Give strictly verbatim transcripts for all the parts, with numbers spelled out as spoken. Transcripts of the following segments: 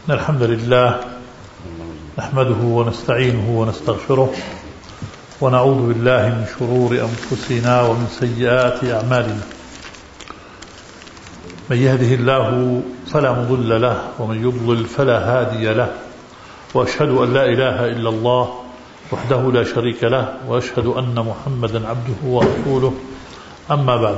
الحمد لله نحمده ونستعينه ونستغفره ونعوذ بالله من شرور أنفسنا ومن سيئات أعمالنا. من يهده الله فلا مضل له ومن يضلل فلا هادي له، وأشهد أن لا إله إلا الله وحده لا شريك له، وأشهد أن محمدا عبده ورسوله. أما بعد،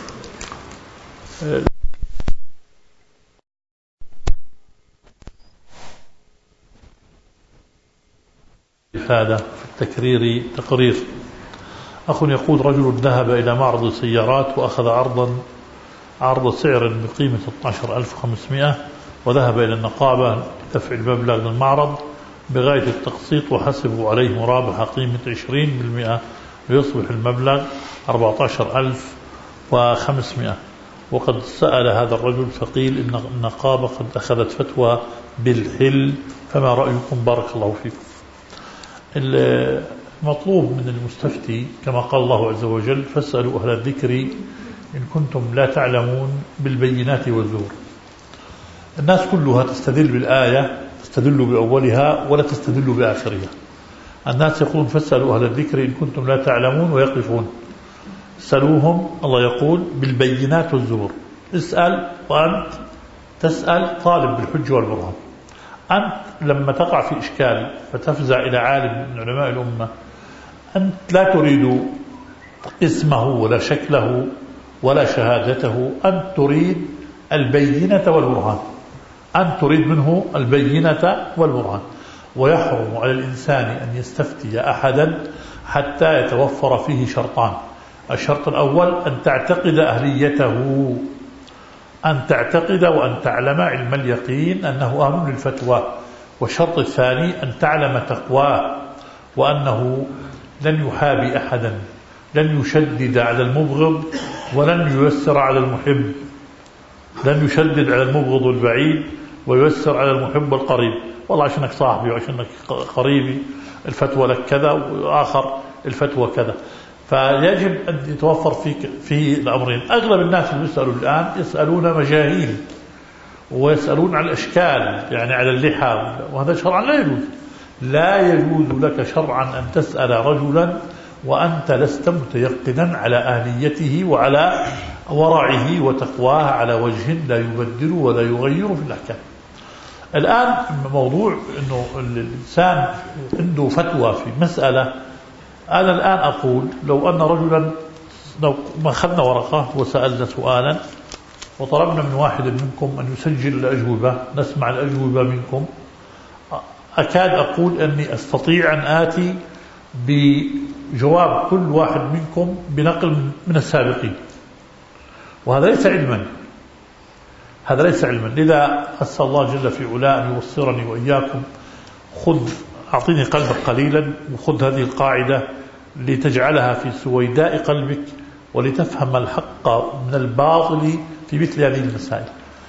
هذا في التكرير تقرير. أخ يقول: رجل ذهب إلى معرض سيارات وأخذ عرضا عرض سعر بقيمة اثني عشر ألف وخمسمائة، وذهب إلى النقابة لدفع المبلغ للمعرض بغاية التقسيط، وحسبوا عليه مرابحة قيمة عشرين بالمئة ليصبح المبلغ أربعة عشر ألف وخمسمائة. وقد سأل هذا الرجل فقيل إن النقابة قد أخذت فتوى بالحل، فما رأيكم؟ بارك الله فيكم. المطلوب من المستفتي كما قال الله عز وجل: فاسألوا أهل الذكر إن كنتم لا تعلمون بالبينات والزور. الناس كلها تستدل بالآية، تستدل بأولها ولا تستدل بآخرها. الناس يقولون: فاسألوا أهل الذكر إن كنتم لا تعلمون، ويقفون. سألوهم، الله يقول: بالبينات والزور. اسأل وأنت تسأل طالب بالحج والبرهان. أنت لما تقع في إشكال فتفزع إلى عالم من علماء الأمة، أنت لا تريد اسمه ولا شكله ولا شهادته، أنت تريد البينة والبرهان. أنت تريد منه البينة والبرهان. ويحرم على الإنسان أن يستفتي أحدا حتى يتوفر فيه شرطان. الشرط الأول أن تعتقد أهليته، أن تعتقد وأن تعلم علم اليقين أنه أهل للفتوى. والشرط الثاني أن تعلم تقواه، وأنه لن يحابي أحدا، لن يشدد على المبغض ولن ييسر على المحب، لن يشدد على المبغض والبعيد وييسر على المحب والقريب. والله عشانك صاحبي وعشانك قريبي الفتوى لك كذا، وآخر الفتوى كذا. فيجب أن يتوفر فيك فيه الأمرين. أغلب الناس اللي يسألوا الآن يسألون مجاهيل، ويسألون على الأشكال، يعني على اللحى، وهذا شرعا لا يجوز. لا يجوز لك شرعا أن تسأل رجلا وأنت لست متيقنا على أهليته وعلى ورعه وتقواه على وجه لا يبدل ولا يغير في الأحكام. الآن موضوع أنه الإنسان عنده فتوى في مسألة. أنا الآن أقول: لو أن رجلا، لو ما أخذنا ورقة وسألنا سؤالا وطلبنا من واحد منكم أن يسجل الأجوبة، نسمع الأجوبة منكم، أكاد أقول أني أستطيع أن آتي بجواب كل واحد منكم بنقل من السابقين، وهذا ليس علما، هذا ليس علما. لذا أسأل الله جل في علاه أن يوصرني وإياكم. خذ، أعطيني قلبك قليلا، وخذ هذه القاعدة لتجعلها في سويداء قلبك، ولتفهم الحق من الباطل في مثل هذه المسائل.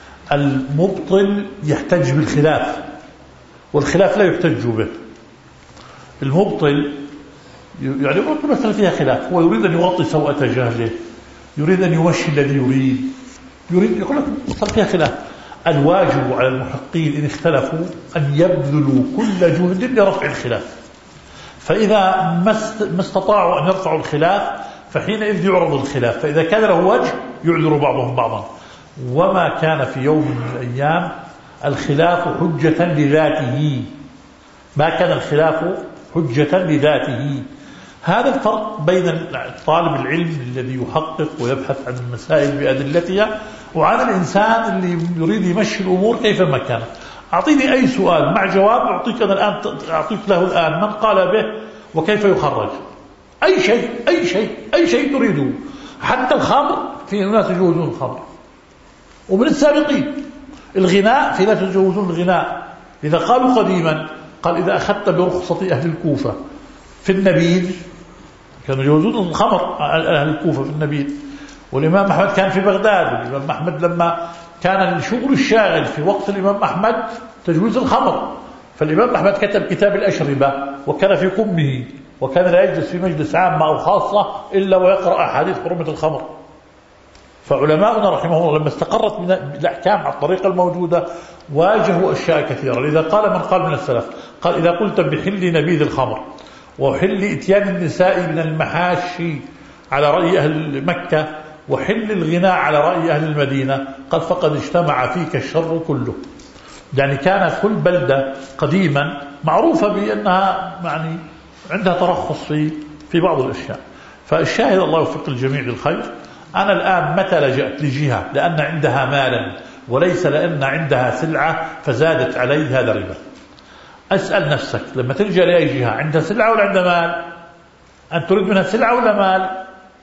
المبطل يحتج بالخلاف، والخلاف لا يحتج به. المبطل يعني مثلا فيها خلاف، هو يريد أن يغطي سوءة جهله، يريد أن يمشي الذي يريد، يريد يقول لك صار فيها خلاف. الواجب على المحقين إن اختلفوا أن يبذلوا كل جهد لرفع الخلاف، فإذا ما استطاعوا أن يرفعوا الخلاف فحينئذ يعرض الخلاف، فإذا كان له وجه يعذر بعضهم بعضا. وما كان في يوم من الأيام الخلاف حجة لذاته، ما كان الخلاف حجة لذاته. هذا الفرق بين طالب العلم الذي يحقق ويبحث عن المسائل بأدلتها، وعن الإنسان اللي يريد يمشي الأمور كيفما كانت. أعطيني أي سؤال مع جواب، أعطيك أنا الآن، أعطيك له الآن من قال به وكيف يخرج. أي شيء أي شيء أي شيء تريده، حتى الخمر، في ناس يجوزون الخمر ومن السابقين. الغناء، في ناس يجوزون الغناء. إذا قالوا قديما، قال: إذا أخذت برخصة أهل الكوفة في النبيذ، كانوا يجوزون الخمر أهل الكوفة في النبيذ. والإمام أحمد كان في بغداد، والإمام أحمد لما كان الشغل الشاغل في وقت الإمام أحمد تجويز الخمر، فالإمام أحمد كتب كتاب الأشربة وكان في قمه، وكان لا يجلس في مجلس عام أو خاصة إلا ويقرأ أحاديث حرمة الخمر. فعلماؤنا رحمه الله لما استقرت من الأحكام على الطريقة الموجودة واجهوا أشياء كثيرة. لذا قال من قال من السلف، قال إذا قلت بحل نبيذ الخمر وحل إتيان النساء من المحاشي على رأي أهل مكة وحل الغناء على رأي أهل المدينة، قال فقد اجتمع فيك الشر كله. يعني كانت كل بلدة قديما معروفة بأنها يعني عندها ترخص في في بعض الأشياء. فالشاهد الله يوفق الجميع للخير. أنا الآن متى لجأت لجهة لأن عندها مالا وليس لأن عندها سلعة فزادت عليه، هذا ربا. أسأل نفسك لما تلجأ لأي جهة، عندها سلعة ولا عندها مال؟ أنت تريد منها سلعة ولا مال؟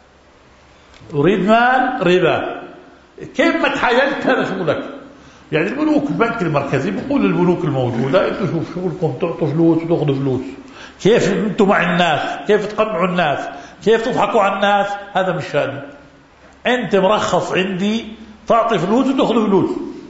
أريد مال، ربا. كيف ما تحايلت هذا شغلك. يعني البنوك، البنك المركزي بيقول للبنوك الموجودة انتوا شوف شغلكم تعطوا فلوس وتاخذوا فلوس، كيف انتم مع الناس، كيف تقنعوا الناس، كيف تضحكوا على الناس، هذا مش شأني. انت مرخص عندي تعطي فلوس وتاخذ فلوس.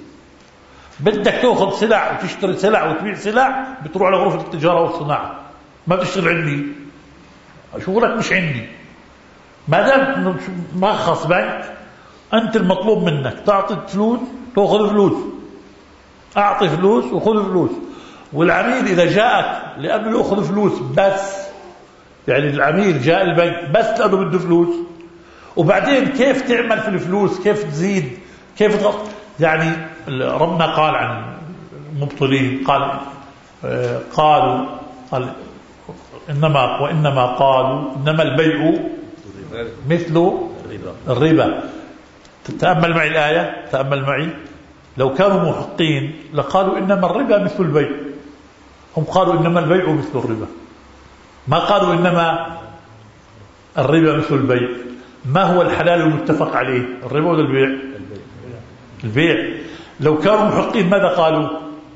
بدك تاخذ سلع وتشتري سلع وتبيع سلع، بتروح على غرفة التجارة والصناعة، ما بتشتغل عندي، شغلك مش عندي. ما دام مرخص بنك، انت المطلوب منك تعطي فلوس تاخذ فلوس، اعطي فلوس وخذ فلوس. والعميل اذا جاءك لانه ياخذ فلوس بس، يعني العميل جاء البنك بس لانه بده فلوس، وبعدين كيف تعمل في الفلوس، كيف تزيد، كيف تغط. يعني ربنا قال عن المبطلين، قال آه قالوا قال انما وانما قالوا انما البيع مثل الربا. تأمل معي الآية، تأمل معي. لو كانوا محقين لقالوا إنما الربا مثل البيع. هم قالوا إنما البيع مثل الربا، ما قالوا إنما الربا مثل البيع. ما هو الحلال المتفق عليه، الربا ولا البيع؟ البيع. لو كانوا محقين ماذا قالوا؟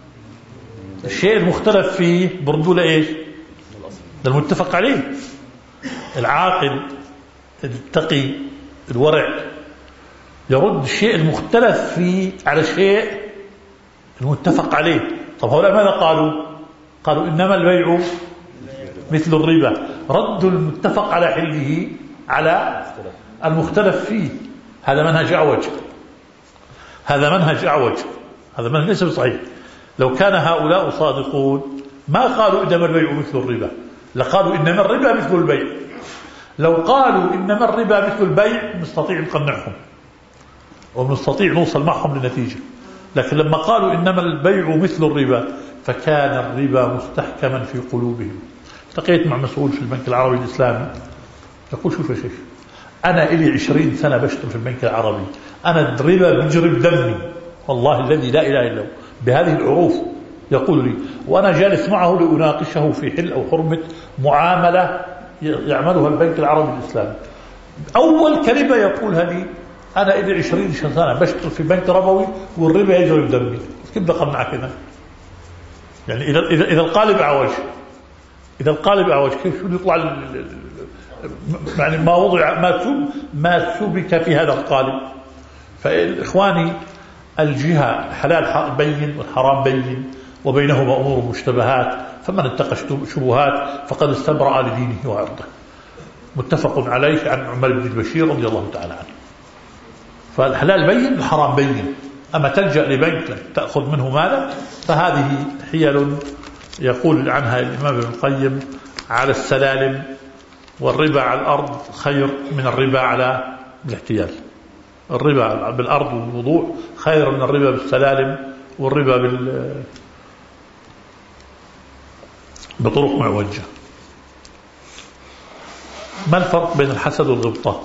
الشيء المختلف فيه بردوا لإيش؟ المتفق عليه. العاقل التقي الورع يرد الشيء المختلف فيه على الشيء المتفق عليه. طب هؤلاء ماذا قالوا؟ قالوا إنما البيع مثل الربا، ردوا المتفق على حله على المختلف فيه. هذا منهج أعوج، هذا منهج أعوج، هذا منهج ليس صحيح. لو كان هؤلاء صادقون ما قالوا إنما البيع مثل الربا، لقالوا إنما الربا مثل البيع. لو قالوا إنما الربا مثل البيع نستطيع نقنعهم ونستطيع نوصل معهم لنتيجة. لكن لما قالوا إنما البيع مثل الربا فكان الربا مستحكما في قلوبهم. التقيت مع مسؤول في البنك العربي الإسلامي يقول شوف يا شيخ، أنا إلي عشرين سنة بشتغل في البنك العربي، أنا الربا بيجري بدمي والله الذي لا إله إلا هو بهذه العروف. يقول لي وأنا جالس معه لأناقشه في حل أو حرمة معاملة يعملها البنك العربي الإسلامي، أول كلمة يقولها لي أنا إلي عشرين سنة بشتغل في بنك ربوي والربا يجري بدمي. كيف بدي أقنعك هنا؟ يعني إذا إذا إذا القالب أعوج، إذا القالب أعوج كيف شو يطلع؟ يعني ما وضع ما سب ما سبك في هذا القالب. فإخواني الجهة حلال بين والحرام بين وبينهما أمور مشتبهات، فمن اتقى شبهات فقد استبرأ لدينه وعرضه. متفق عليه عن عمر بن البشير رضي الله تعالى عنه. فالحلال بين الحرام بين. أما تلجأ لبنك تأخذ منه مالا فهذه حيل يقول عنها الإمام ابن القيم على السلالم، والربا على الأرض خير من الربا على الاحتيال. الربا بالأرض والوضوع خير من الربا بالسلالم والربا بال بطرق معوجة. ما الفرق بين الحسد والغبطة؟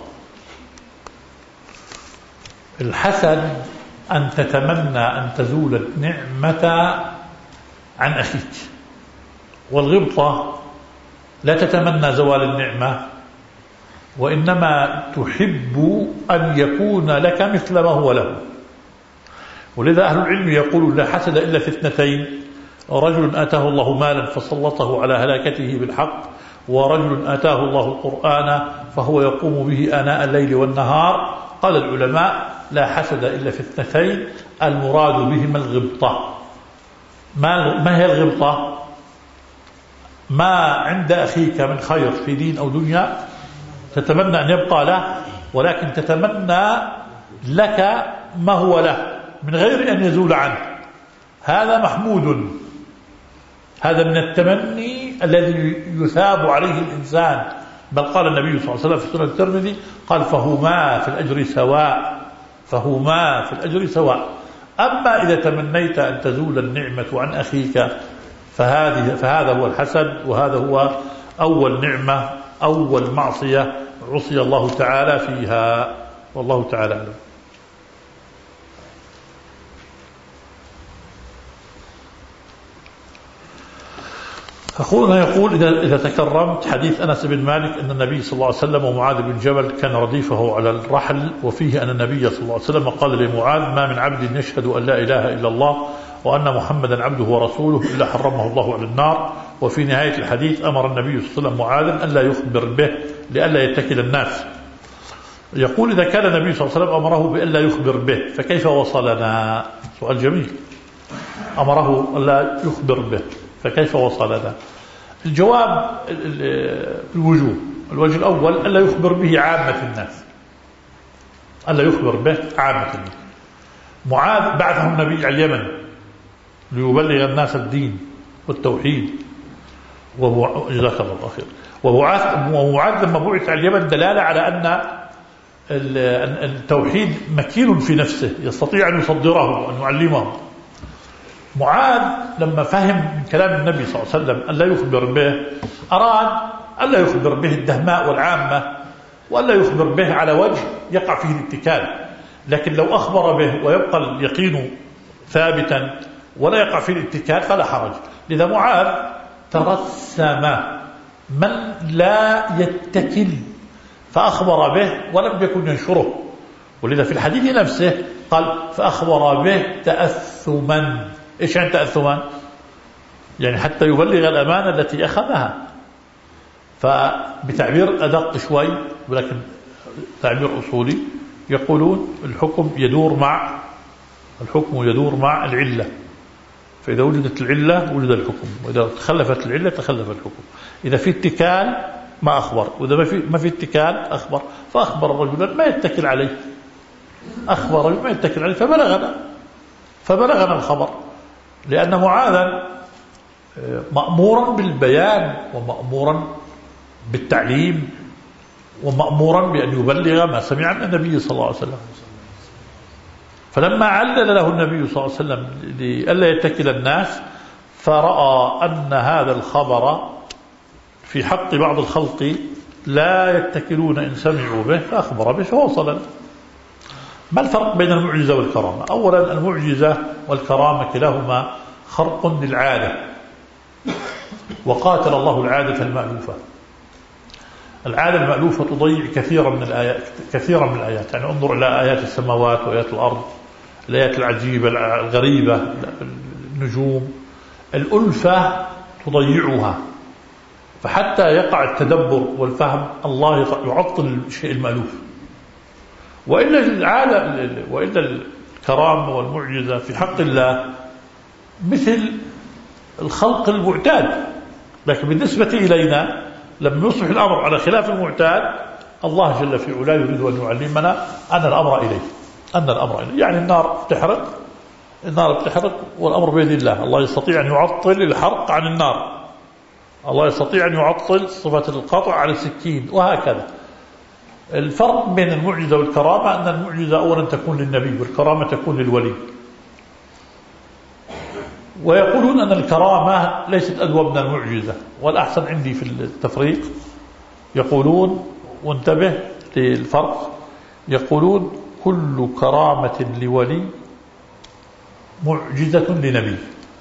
الحسد أن تتمنى أن تزول النعمة عن أخيك، والغبطة لا تتمنى زوال النعمة وإنما تحب أن يكون لك مثل ما هو له. ولذا أهل العلم يقولون لا حسد إلا في اثنتين: رجل آتاه الله مالا فسلطه على هلاكته بالحق، ورجل آتاه الله القرآن فهو يقوم به آناء الليل والنهار. قال العلماء لا حسد إلا في اثنتين، المراد بهما الغبطة. ما, ما هي الغبطة؟ ما عند أخيك من خير في دين أو دنيا تتمنى أن يبقى له، ولكن تتمنى لك ما هو له من غير أن يزول عنه. هذا محمود، هذا من التمني الذي يثاب عليه الإنسان. بل قال النبي صلى الله عليه وسلم في سنن الترمذي قال فهما في الأجر سواء، فهما في الأجر سواء. أما إذا تمنيت أن تزول النعمة عن أخيك فهذه فهذا هو الحسد، وهذا هو أول نعمة، أول معصية عصي الله تعالى فيها، والله تعالى أعلم. أخونا يقول إذا إذا تكرمت حديث أنس بن مالك أن النبي صلى الله عليه وسلم ومعاذ بن جبل كان رديفه على الرحل، وفيه أن النبي صلى الله عليه وسلم قال لمعاذ ما من عبد يشهد أن لا إله إلا الله وأن محمدا عبده ورسوله إلا حرمه الله على النار. وفي نهاية الحديث أمر النبي صلى الله عليه وسلم معاذا أن لا يخبر به لئلا يتكل الناس. يقول إذا كان النبي صلى الله عليه وسلم أمره بأن لا يخبر به فكيف وصلنا؟ سؤال جميل. أمره أن لا يخبر به فكيف وصلنا؟ الجواب الوجوه. الوجه الأول ألا يخبر به عامة الناس، ألا يخبر به عامة الناس. معاذ بعثه النبي على اليمن ليبلغ الناس الدين والتوحيد، جزاك الله خير. ومعاذ لما بعث على اليمن دلالة على أن التوحيد مكين في نفسه يستطيع أن يصدره وأن يعلمه. معاذ لما فهم من كلام النبي صلى الله عليه وسلم أن لا يخبر به أراد أن لا يخبر به الدهماء والعامة، وأن لا يخبر به على وجه يقع فيه الاتكال. لكن لو أخبر به ويبقى اليقين ثابتا ولا يقع فيه الاتكال فلا حرج. لذا معاذ ترسم من لا يتكل فأخبر به ولم يكن ينشره، ولذا في الحديث نفسه قال فأخبر به تأثما. إيش يعني تأثما؟ يعني حتى يبلغ الأمانة التي أخذها. فبتعبير أدق شوي ولكن تعبير أصولي يقولون الحكم يدور مع الحكم يدور مع العلة، فإذا وجدت العلة وجد الحكم، وإذا تخلفت العلة تخلف الحكم. إذا في اتكال ما أخبر، وإذا ما في ما في اتكال أخبر. فأخبر الرجل ما يتكل عليه، أخبر ما يتكل عليه فبلغنا فبلغنا الخبر. لأن معاذا مأمورا بالبيان ومأمورا بالتعليم ومأمورا بأن يبلغ ما سمع عن النبي صلى الله عليه وسلم. فلما علل له النبي صلى الله عليه وسلم لئلا يتكل الناس فرأى أن هذا الخبر في حق بعض الخلق لا يتكلون إن سمعوا به فأخبر به فوصل. ما الفرق بين المعجزة والكرامة؟ أولا المعجزة والكرامة كلاهما خرق للعادة، وقاتل الله العادة المألوفة. العادة المألوفة تضيع كثيرا من الآيات كثيرا من الآيات. يعني انظر إلى آيات السماوات وآيات الأرض، الآيات العجيبة الغريبة، النجوم، الألفة تضيعها. فحتى يقع التدبر والفهم الله يعطل الشيء المألوف. وإلا العادة وإلا الكرامة والمعجزة في حق الله مثل الخلق المعتاد. لكن بالنسبة إلينا لما يصبح الأمر على خلاف المعتاد الله جل في علاه يريد أن يعلمنا أن الأمر إليه أن الأمر إليه. يعني النار بتحرق النار بتحرق والأمر بيد الله. الله يستطيع أن يعطل الحرق عن النار، الله يستطيع أن يعطل صفة القطع على السكين، وهكذا. الفرق بين المعجزة والكرامة أن المعجزة أولا تكون للنبي والكرامة تكون للولي. ويقولون أن الكرامة ليست أدوى من المعجزة، والأحسن عندي في التفريق يقولون، وانتبه للفرق، يقولون كل كرامة لولي معجزة لنبي.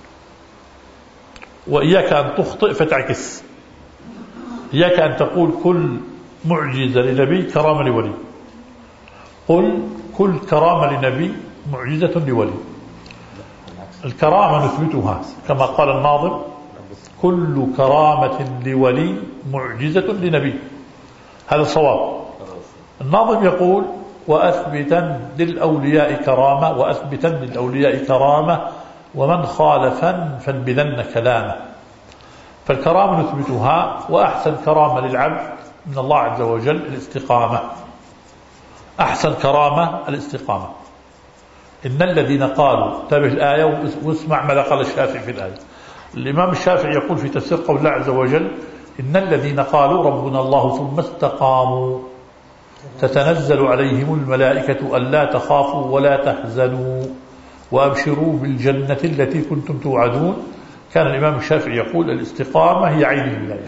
وإياك أن تخطئ فتعكس، إياك أن تقول كل معجزة لنبي كرامة لولي. قل كل كرامة لنبي معجزة لولي. الكرامة نثبتها كما قال الناظم كل كرامة لولي معجزة لنبي، هذا صواب. الناظم يقول وأثبتا للأولياء كرامة وأثبتا للأولياء كرامة ومن خالفا فانبذن كلامه. فالكرامة نثبتها، وأحسن كرامة للعبد من الله عز وجل الاستقامة. أحسن كرامة الاستقامة. إن الذين قالوا، انتبه الآية واسمع ماذا قال الشافعي في الآية. الإمام الشافعي يقول في تفسير قول الله عز وجل: إن الذين قالوا ربنا الله ثم استقاموا تتنزل عليهم الملائكة ألا تخافوا ولا تحزنوا وأبشروا بالجنة التي كنتم توعدون. كان الإمام الشافعي يقول: الاستقامة هي عين الولاية.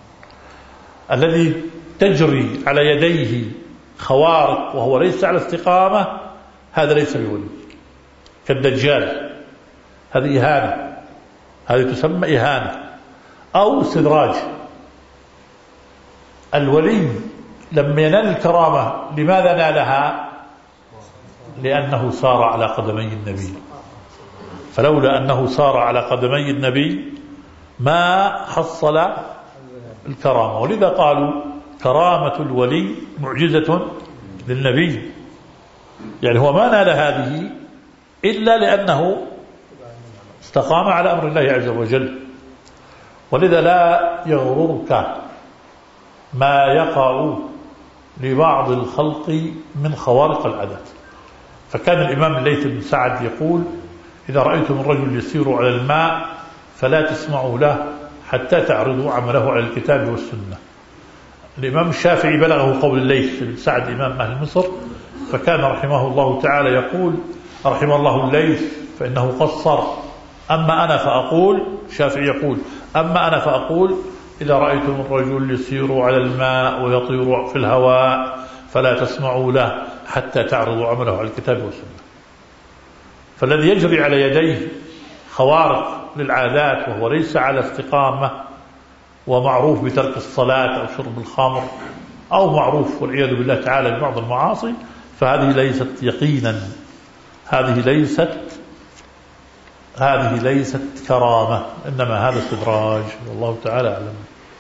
الذي تجري على يديه خوارق وهو ليس على استقامة هذا ليس بولي، كالدجال، هذه إهانة، هذه تسمى إهانة أو استدراج. الولي لما ينال الكرامة لماذا نالها؟ لأنه سار على قدمي النبي، فلولا أنه سار على قدمي النبي ما حصل الكرامة. ولذا قالوا كرامة الولي معجزة للنبي، يعني هو ما نال هذه إلا لأنه استقام على أمر الله عز وجل. ولذا لا يغررك ما يقع لبعض الخلق من خوارق العادات. فكان الإمام الليث بن سعد يقول: إذا رأيتم الرجل يسير على الماء فلا تسمعوا له حتى تعرضوا عمله على الكتاب والسنة. الإمام الشافعي بلغه قول الليث بن سعد إمام أهل مصر، فكان رحمه الله تعالى يقول: رحم الله الليث فإنه قصر، أما أنا فأقول، الشافعي يقول: أما أنا فأقول إذا رأيتم الرجل يسير على الماء ويطير في الهواء فلا تسمعوا له حتى تعرضوا عمله على الكتاب والسنة. فالذي يجري على يديه خوارق للعادات وهو ليس على استقامة ومعروف بترك الصلاة أو شرب الخمر أو معروف والعياذ بالله تعالى ببعض المعاصي، فهذه ليست يقينا، هذه ليست هذه ليست كرامة، إنما هذا استدراج، والله تعالى أعلم.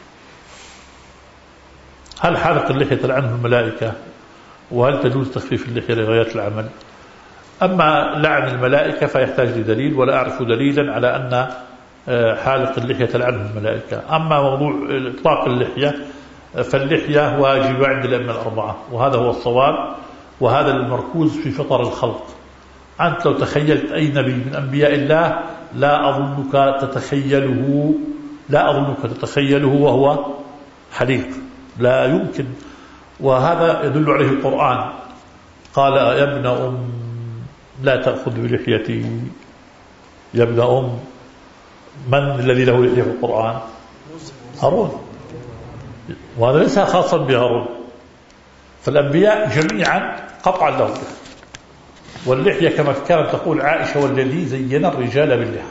هل حلق اللحية تلعنه الملائكة؟ وهل تجوز تخفيف اللحية لغاية العمل؟ أما لعن الملائكة فيحتاج لدليل، ولا أعرف دليلا على أن حالق اللحية تلعنه الملائكة. أما موضوع إطلاق اللحية فاللحية واجبة عند الأئمة الأربعة، وهذا هو الصواب، وهذا المركوز في فطر الخلق. أنت لو تخيلت أي نبي من أنبياء الله لا أظنك تتخيله لا أظنك تتخيله وهو حليق، لا يمكن. وهذا يدل عليه القرآن، قال: يا ابن أم لا تأخذ بلحيتي. يا ابن أم، من الذي له لحية في القرآن؟ هارون، وهذا ليس خاصا بهارون، فالأنبياء جميعا قطعا لهم. واللحية كما كانت تقول عائشة: والذي زين الرجال باللحى.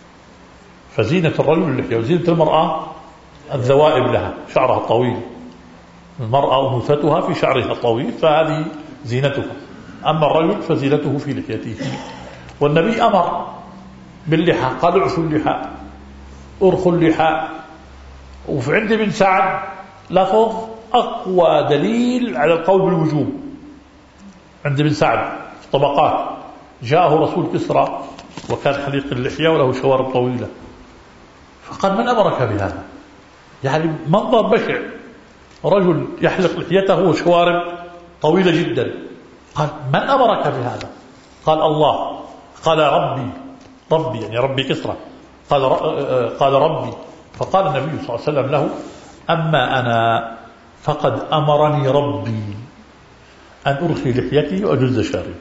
فزينة الرجل اللحية، وزينة المرأة الذوائب لها، شعرها الطويل. المرأة أنوثتها في شعرها الطويل، فهذه زينتها. أما الرجل فزينته في لحيته. والنبي أمر باللحى، قال: اعفوا اللحى، ارخوا اللحى. وفي عندي بن سعد لفظ أقوى دليل على القول بالوجوب. عند بن سعد طبقات: جاءه رسول كسرى وكان حليق اللحية وله شوارب طويلة، فقال: من أمرك بهذا؟ يعني منظر بشع، رجل يحلق لحيته وشوارب طويلة جدا. قال: من أمرك بهذا؟ قال: الله. قال: ربي. ربي يعني ربي كسرى. قال قال ربي. فقال النبي صلى الله عليه وسلم له: أما أنا فقد أمرني ربي أن أرخي لحيتي وأجز شاربي.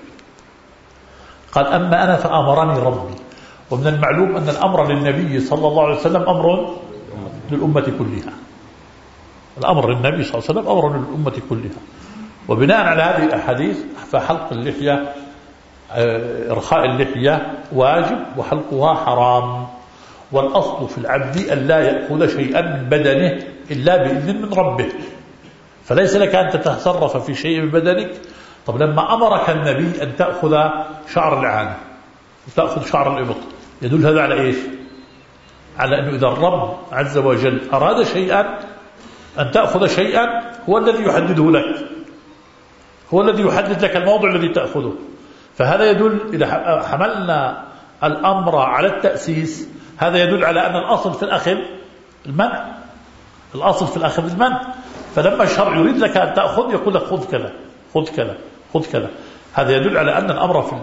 قال: أما أنا فأمرني ربي. ومن المعلوم أن الأمر للنبي صلى الله عليه وسلم أمر للأمة كلها. الأمر للنبي صلى الله عليه وسلم أمر للأمة كلها. وبناء على هذه الأحاديث فحلق اللحية، إرخاء اللحية واجب، وحلقها حرام. والأصل في العبد أن لا يأخذ شيئا من بدنه إلا بإذن من ربه، فليس لك أن تتصرف في شيء من بدنك. طب لما أمرك النبي أن تأخذ شعر العانة وتأخذ شعر الإبط، يدل هذا على إيش؟ على أنه إذا الرب عز وجل أراد شيئا أن تأخذ شيئا هو الذي يحدده لك، هو الذي يحدد لك الموضع الذي تأخذه. فهذا يدل، إذا حملنا الأمر على التأسيس، هذا يدل على أن الأصل في الأخذ المنع، الأصل في الأخذ المنع. فلما الشرع يريد لك أن تأخذ يقول لك خذ كذا خذ كذا خذ كذا. هذا يدل على أن الأمر في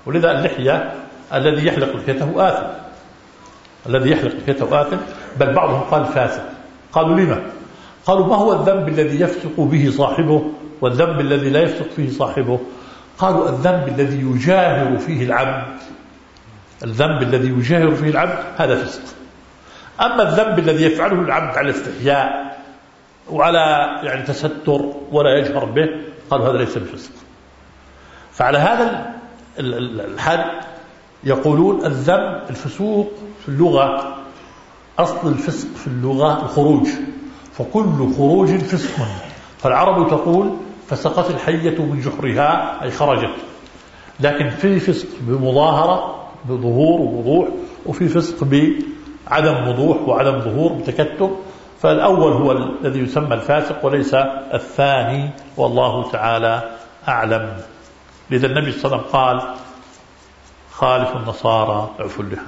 ولذا اللحية الذي يحلق لحيته آثم، الذي يحلق لحيته آثم، بل بعضهم قال فاسق. قالوا لما؟ قالوا ما هو الذنب الذي يفسق به صاحبه والذنب الذي لا يفسق فيه صاحبه؟ قالوا الذنب الذي يجاهر فيه العبد، الذنب الذي يجاهر فيه العبد هذا فسق. أما الذنب الذي يفعله العبد على استحياء وعلى يعني تستر ولا يجهر به، قالوا هذا ليس بفسق. فعلى هذا الحد يقولون الذنب الفسوق في اللغة، أصل الفسق في اللغة الخروج، فكل خروج فسق. فالعرب تقول فسقت الحية من جحرها أي خرجت، لكن في فسق بمظاهرة بظهور ووضوح، وفي فسق بعدم وضوح وعدم ظهور بتكتم. فالأول هو الذي يسمى الفاسق وليس الثاني، والله تعالى أعلم. لذا النبي صلى الله عليه وسلم قال خالف النصارى اعفوا اللحى.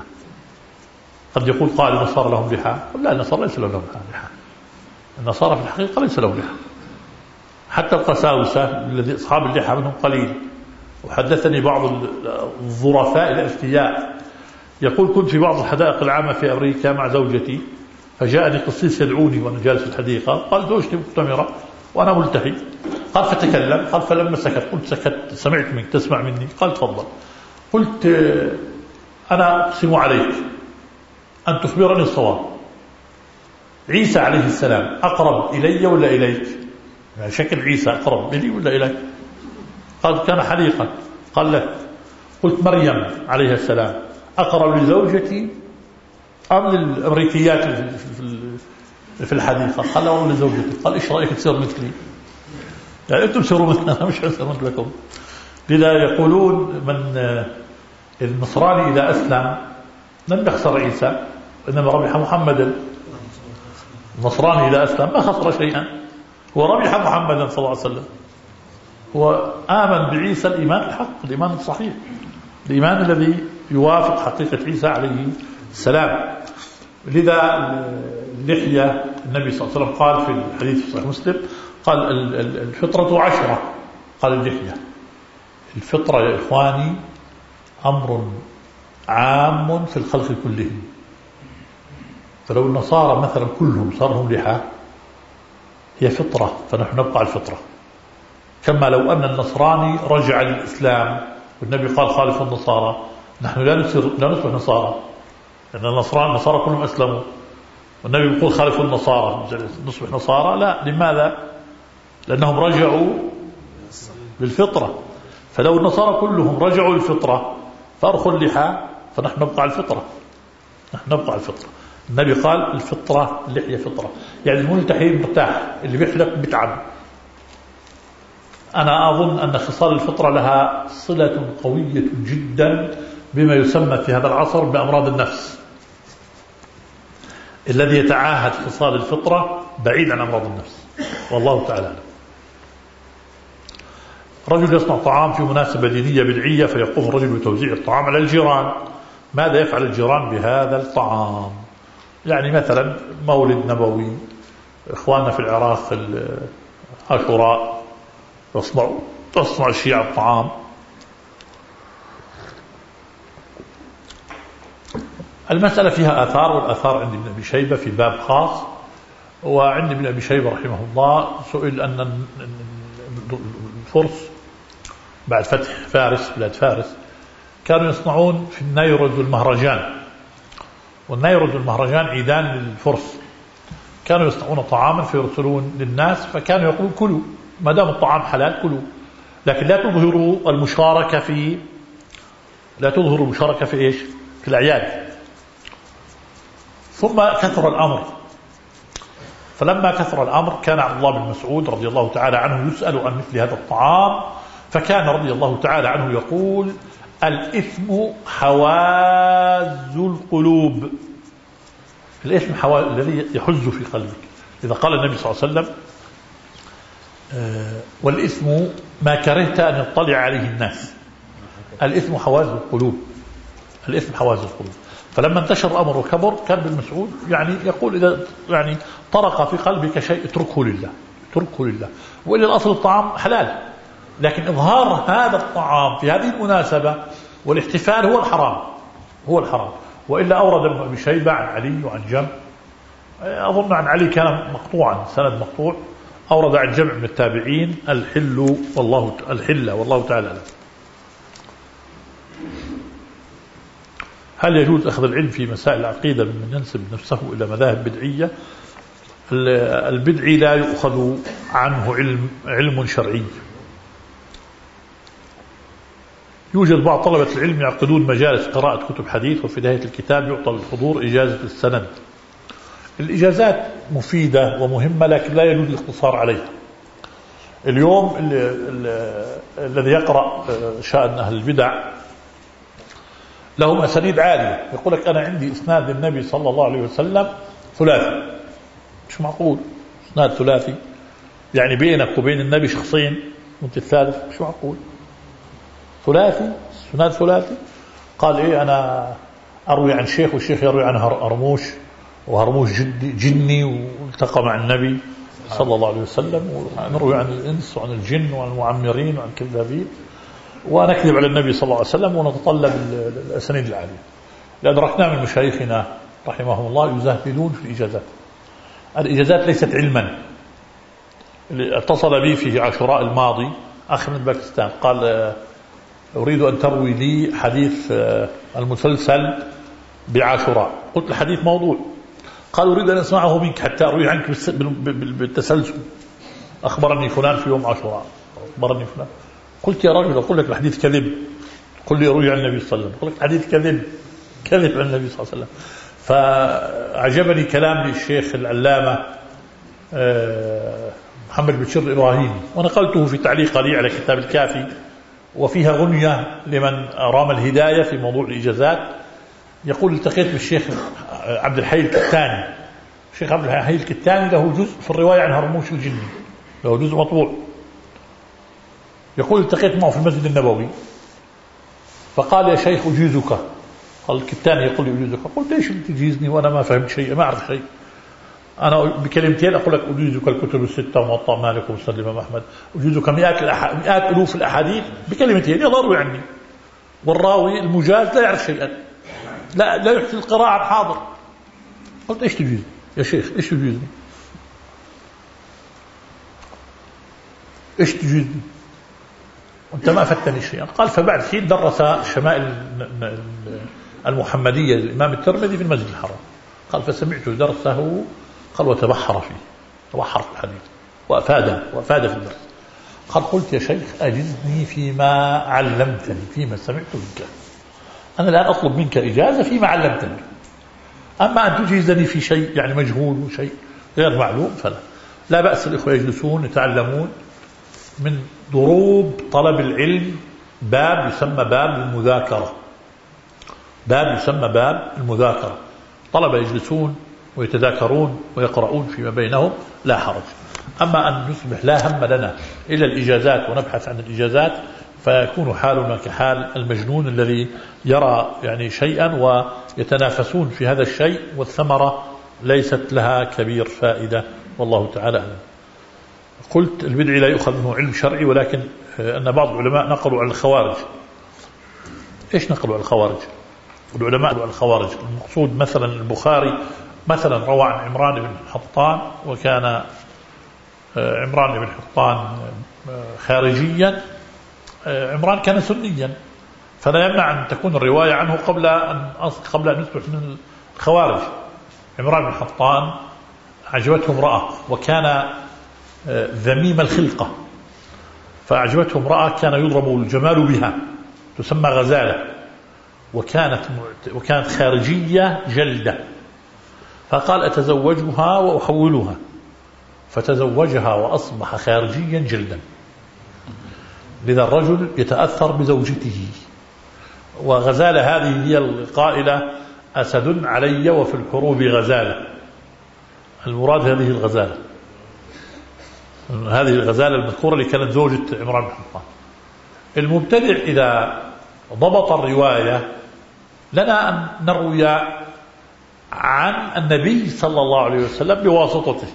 قد يقول قال النصارى لهم لحى، لا، النصارى ليس لهم لحى، النصارى في الحقيقة ليس لهم لحى. حتى القساوسة الذي أصحاب اللحى منهم قليل. وحدثني بعض الظرفاء الأذكياء يقول كنت في بعض الحدائق العامة في أمريكا مع زوجتي، فجاءني قسيس يدعوني وأنا جالس في الحديقة، قال زوجتي مؤتمرة وأنا ملتحي، قال فتكلم، قال فلما سكت قلت سكت سمعت منك تسمع مني، قال تفضل. قلت أنا أقسم عليك أن تخبرني الصواب، عيسى عليه السلام أقرب إلي ولا إليك؟ يعني شكل عيسى أقرب إلي ولا إليك؟ قال كان حليقا. قال لك. قلت مريم عليه السلام أقرب لزوجتي أم للأمريكيات في الحديقة؟ قال لا لزوجتي. قال إيش رأيك تصير مثلي؟ يعني أنتم سيروا مثلنا، أنا مش أسير مثلكم. لذا يقولون من النصراني إذا أسلم لم يخسر عيسى، إنما ربح محمدا. النصراني إذا أسلم ما خسر شيئا، هو ربح محمدا صلى الله عليه وسلم، هو آمن بعيسى الإيمان الحق، الإيمان الصحيح، الإيمان الذي يوافق حقيقة عيسى عليه السلام. لذا اللحية النبي صلى الله عليه وسلم قال في الحديث في صحيح مسلم، قال الفطرة عشرة، قال اللحية. الفطرة يا إخواني أمر عام في الخلق كلهم. فلو النصارى مثلا كلهم صار لهم لحى هي فطرة، فنحن نبقى على الفطرة. كما لو أن النصراني رجع للإسلام والنبي قال خالف النصارى، نحن لا نصير لا نصبح نصارى، لأن النصارى النصارى كلهم أسلموا والنبي يقول خالف النصارى نصبح نصارى. لا، لماذا؟ لأنهم رجعوا للفطرة. فلو النصارى كلهم رجعوا للفطرة فأرخوا اللحى، فنحن نبقى على الفطرة، نحن نبقى على الفطرة. النبي قال الفطرة اللحية فطرة، يعني الملتحي مرتاح، اللي بيحلق بتعب. أنا أظن أن خصال الفطرة لها صلة قوية جدا بما يسمى في هذا العصر بأمراض النفس. الذي يتعاهد خصال الفطرة بعيد عن أمراض النفس، والله تعالى. رجل يصنع طعام في مناسبة دينية بدعية، فيقوم الرجل بتوزيع الطعام على الجيران. ماذا يفعل الجيران بهذا الطعام؟ يعني مثلا مولد نبوي، إخواننا في العراق عاشوراء، تصنع تصنع الشيعة الطعام. المسألة فيها آثار، والآثار عند ابن أبي شيبة في باب خاص. وعند ابن أبي شيبة رحمه الله سئل أن الفرس بعد فتح فارس بلاد فارس كانوا يصنعون في النيروز والمهرجان، والنيروز والمهرجان عيدان للفرس، كانوا يصنعون طعاما فيرسلون للناس، فكانوا يقولون كلوا ما دام الطعام حلال كلوا، لكن لا تظهروا المشاركة في لا تظهروا المشاركة في إيش؟ في الأعياد. ثم كثر الأمر، فلما كثر الأمر كان عبد الله بن مسعود رضي الله تعالى عنه يسأل عن مثل هذا الطعام، فكان رضي الله تعالى عنه يقول الإثم حواز القلوب. الإثم حواز الذي يحز في قلبك. إذا قال النبي صلى الله عليه وسلم والإثم ما كرهت أن يطلع عليه الناس. الإثم حواز القلوب، الإثم حواز القلوب. فلما انتشر الأمر وكبر كان ابن مسعود يعني يقول إذا يعني طرق في قلبك شيء اتركه لله، اتركه لله. وإلا الأصل الطعام حلال، لكن إظهار هذا الطعام في هذه المناسبة والاحتفال هو الحرام، هو الحرام. وإلا أورد ابن أبي شيبة عن علي وعن جمع، أظن عن علي كان مقطوعا، سند مقطوع، أورد عن جمع من التابعين الحل والله الحلة والله تعالى أعلم. هل يجوز أخذ العلم في مسائل العقيدة ممن ينسب نفسه إلى مذاهب بدعية؟ البدعي لا يؤخذ عنه علم علم شرعي. يوجد بعض طلبة العلم يعقدون مجالس قراءة كتب حديث، وفي نهاية الكتاب يعطى الحضور إجازة السند. الإجازات مفيدة ومهمة، لكن لا يجوز الاقتصار عليها. اليوم الذي يقرأ شأن أهل البدع لهم أسانيد عالية، يقول لك أنا عندي إسناد النبي صلى الله عليه وسلم ثلاثي. مش معقول إسناد ثلاثي، يعني بينك وبين النبي شخصين وانت الثالث، مش معقول. ثلاثي، إسناد ثلاثي. قال إيه، أنا أروي عن شيخ والشيخ يروي عن هرموش، وهرموش جدي جني والتقى مع النبي صلى الله عليه وسلم، ونروي عن الإنس وعن الجن وعن المعمرين وعن الكذابين، ونكذب على النبي صلى الله عليه وسلم ونتطلب الأسانيد العالية. لأدركنا من مشايخنا رحمهم الله يزهدون في الإجازات. الإجازات ليست علما. اتصل بي في عاشوراء الماضي أخ من باكستان، قال أريد أن تروي لي حديث المسلسل بعاشوراء. قلت الحديث موضوع. قال أريد أن أسمعه منك حتى أروي عنك بالتسلسل. أخبرني فلان في يوم عاشوراء، أخبرني فلان. قلت يا رجل، أقول لك الحديث كذب. قل لي أروي عن النبي صلى الله عليه وسلم. أقول لك الحديث كذب، كذب عن النبي صلى الله عليه وسلم. فعجبني كلام للشيخ العلامة محمد بن شر الإبراهيمي، ونقلته في تعليق لي على كتاب الكافي، وفيها غنية لمن رام الهداية في موضوع الإجازات. يقول التقيت بالشيخ عبد الحي الكتاني. الشيخ عبد الحي الكتاني له جزء في الرواية عن هرموش الجني، له جزء مطبوع. يقول التقيت معه في المسجد النبوي، فقال يا شيخ أجيزك. قال الكتاني يقول لي أجيزك. قلت ايش تجيزني وانا ما فهمت شيء، ما اعرف شيء. انا بكلمتين اقول لك أجيزك الكتب الستة وموطأ مالك ومسند الإمام أحمد، أجيزك مئات الأح... مئات ألوف الأحاديث بكلمتين، يلا روي عني. والراوي المجاز لا يعرف شيئا، لا لا يحسن القراءة عن حاضر. قلت ايش تجيز يا شيخ، ايش تجيزني، ايش تجيزني وانت ما فتني شيئا. قال فبعد حين درس شمائل المحمدية للإمام الترمذي في المسجد الحرام. قال فسمعت درسه، قال وتبحر فيه، تبحر في الحديث وأفاد وأفاد في الدرس. قال قلت يا شيخ أجزني فيما علمتني، فيما سمعت منك. أنا الآن أطلب منك إجازة فيما علمتني، أما أن تجيزني في شيء يعني مجهول وشيء غير معلوم فلا. لا بأس الإخوة يجلسون يتعلمون. من ضروب طلب العلم باب يسمى باب المذاكرة، باب يسمى باب المذاكرة. طلبة يجلسون ويتذاكرون ويقرؤون فيما بينهم لا حرج. أما أن نصبح لا هم لنا إلا الإجازات ونبحث عن الإجازات، فيكون حالنا كحال المجنون الذي يرى يعني شيئا ويتنافسون في هذا الشيء والثمرة ليست لها كبير فائدة، والله تعالى أعلم. قلت البدعي لا يؤخذ منه علم شرعي، ولكن أن بعض العلماء نقلوا على الخوارج. إيش نقلوا على الخوارج؟ العلماء على الخوارج المقصود مثلا البخاري مثلا روى عن عمران بن حطان، وكان عمران بن حطان خارجيا، عمران كان سنيا، فلا يمنع أن تكون الرواية عنه قبل أن قبل أن يصبح من الخوارج. عمران بن حطان عجبته امرأة وكان ذميم الخلقة، فأعجبته امرأة كان يضرب الجمال بها تسمى غزالة، وكانت وكانت خارجية جلدة، فقال أتزوجها وأحولها، فتزوجها وأصبح خارجيا جلدا. لذا الرجل يتأثر بزوجته. وغزالة هذه هي القائلة أسد علي وفي الحروب غزالة، المراد هذه الغزالة، هذه الغزالة المذكورة اللي كانت زوجة عمران بن حطان. المبتدع إذا ضبط الرواية لنا أن نروي عن النبي صلى الله عليه وسلم بواسطته.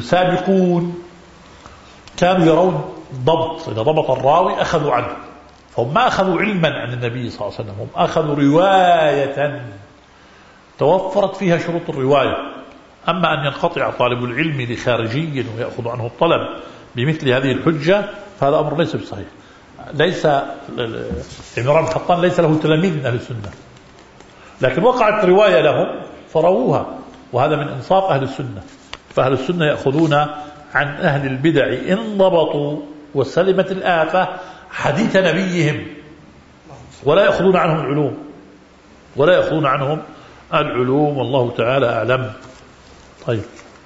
السابقون كانوا يرون ضبط، إذا ضبط الراوي أخذوا عنه، فهم ما أخذوا علما عن النبي صلى الله عليه وسلم، هم أخذوا رواية توفرت فيها شروط الرواية. أما أن ينقطع طالب العلم لخارجي ويأخذ عنه الطلب بمثل هذه الحجة فهذا أمر ليس بصحيح. ليس عمران بن حطان ليس له تلاميذ من أهل السنة، لكن وقعت رواية لهم فرووها، وهذا من إنصاف أهل السنة. فأهل السنة يأخذون عن أهل البدع إن ضبطوا وسلمت الآفة حديث نبيهم، ولا يأخذون عنهم العلوم ولا يأخذون عنهم العلوم والله تعالى أعلم. طيب،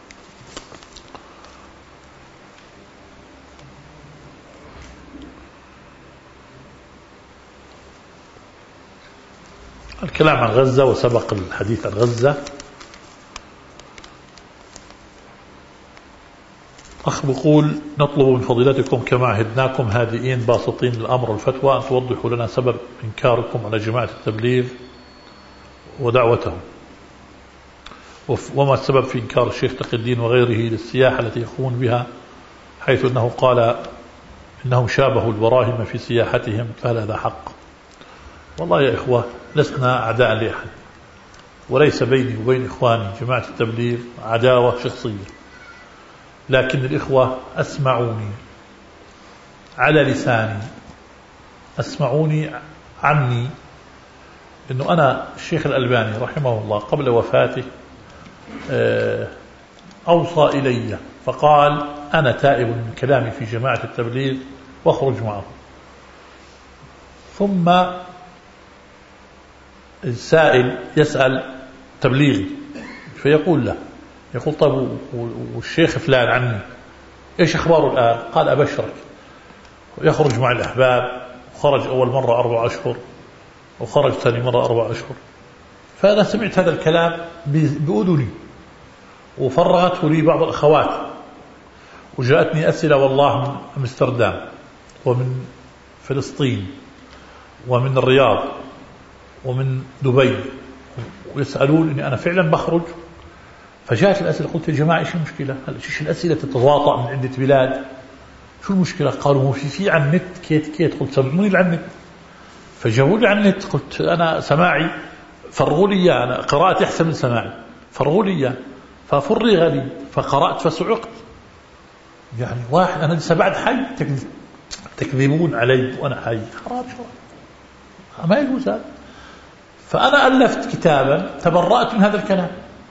الكلام عن غزة وسبق الحديث عن غزة. أخ بقول نطلب من فضيلتكم كما عهدناكم هادئين باسطين الأمر والفتوى أن توضحوا لنا سبب إنكاركم على جماعة التبليغ ودعوته، وما السبب في إنكار الشيخ تقي الدين وغيره للسياحة التي يقومون بها، حيث أنه قال إنهم شابهوا البراهيم في سياحتهم، فهل هذا حق؟ والله يا إخوة لسنا أعداء لأحد، وليس بيني وبين إخواني جماعة التبليغ عداوة شخصية، لكن الإخوة أسمعوني على لساني، أسمعوني عني، إنه أنا الشيخ الألباني رحمه الله قبل وفاته أوصى إلي فقال أنا تائب من كلامي في جماعة التبليغ واخرج معه. ثم السائل يسأل تبليغي فيقول له، يقول طيب والشيخ فلان عني إيش أخباره الآن؟ قال أبشرك، يخرج مع الأحباب، وخرج أول مرة أربع أشهر وخرج ثاني مرة أربع أشهر. فأنا سمعت هذا الكلام بأذني وفرغته لي بعض الأخوات، وجاءتني أسئلة والله من أمستردام ومن فلسطين ومن الرياض ومن دبي، ويسألون إني أنا فعلا بخرج. فجاءت الأسئلة قلت يا جماعة إيش المشكلة؟ هل إيش الأسئلة تتواطأ من عدة بلاد؟ شو المشكلة؟ قالوا في في عن النت كيت كيت. قلت سموني عن النت، فجابوا لي عن النت. قلت أنا سماعي فرغوا لي إياه، أنا قراءتي أحسن من سماعي، فرغوا لي إياه ففرغ لي فقرأت فسعقت. يعني واحد أنا لسه بعد حي تكذبون علي وأنا حي، حرام شرع ما يجوز هذا. فأنا ألفت كتابا تبرأت من هذا الكلام.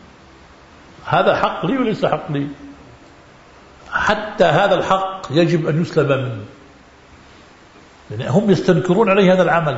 هذا حق لي وليس حق لي؟ حتى هذا الحق يجب أن يسلب مني، لأن هم يستنكرون علي هذا العمل.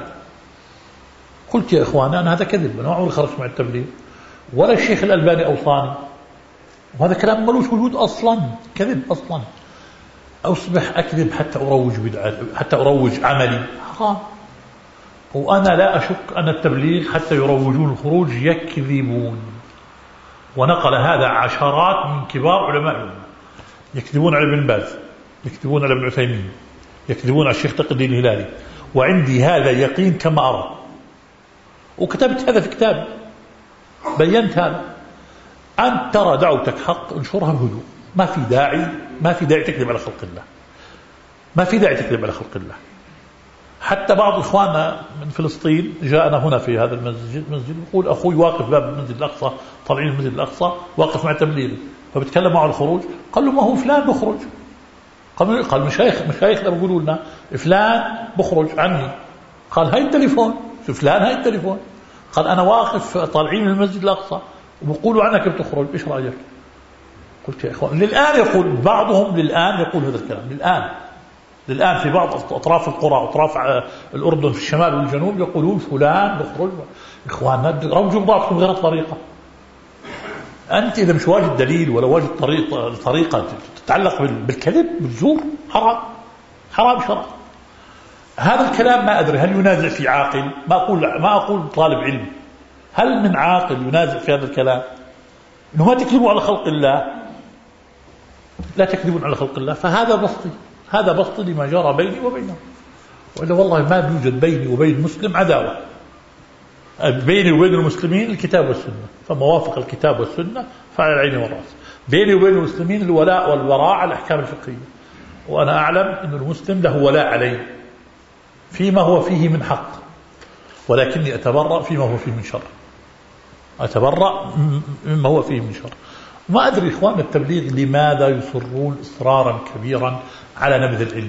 قلت يا إخواني أنا هذا كذب، أنا ما عمري خرجت مع التبليغ ولا الشيخ الألباني أوصاني، وهذا كلام ملوش وجود أصلا، كذب أصلا. أصبح أكذب حتى أروج حتى أروج عملي، حرام. وأنا لا أشك أن التبليغ حتى يروجون الخروج يكذبون، ونقل هذا عشرات من كبار علماء الأمة، يكذبون على ابن باز، يكذبون على ابن عثيمين، يكذبون على الشيخ تقي الدين الهلالي، وعندي هذا يقين كما أرى، وكتبت هذا في كتاب بينت هذا. أن ترى دعوتك حق انشرها بهدوء، ما في داعي ما في داعي تكذب على خلق الله، ما في داعي تكذب على خلق الله. حتى بعض إخواننا من فلسطين جاءنا هنا في هذا المسجد مسجد يقول أخوي واقف باب المسجد الأقصى، طالعين المسجد الأقصى واقف مع تبليغي، فبتكلم معه الخروج، قال له ما هو فلان بخرج. قال قال مشايخ مشايخنا بيقولوا لنا فلان بخرج عني. قال هاي التليفون، شو فلان هاي التليفون. قال أنا واقف طالعين من المسجد الأقصى وبيقولوا عنك بتخرج، إيش رأيك؟ قلت يا إخوان للآن يقول بعضهم، للآن يقول هذا الكلام، للآن للآن في بعض أطراف القرى أطراف الأردن في الشمال والجنوب يقولون فلان بخرج. إخواننا روجوا بضاعتكم غير الطريقة. أنت إذا مش واجد دليل ولا واجد طريقة, طريقة تتعلق بالكذب بالزور، حرام حرام شرع. هذا الكلام ما أدري هل ينازع في عاقل، ما أقول ما أقول طالب علم، هل من عاقل ينازع في هذا الكلام؟ إنه ما تكذبوا على خلق الله، لا تكذبون على خلق الله. فهذا بسطي، هذا بسطي لما جرى بيني وبينه، وإلا والله ما يوجد بيني وبين مسلم عداوة. بيني وبين المسلمين الكتاب والسنة، فما وافق الكتاب والسنة فعلى العين والرأس. بيني وبين المسلمين الولاء والبراء على الأحكام الفقهية، وأنا أعلم أن المسلم له ولاء علي، فيما هو فيه من حق، ولكني أتبرأ فيما هو فيه من شر، أتبرأ مما هو فيه من شر. ما أدري إخوان التبليغ لماذا يصرون إصرارا كبيرا على نبذ العلم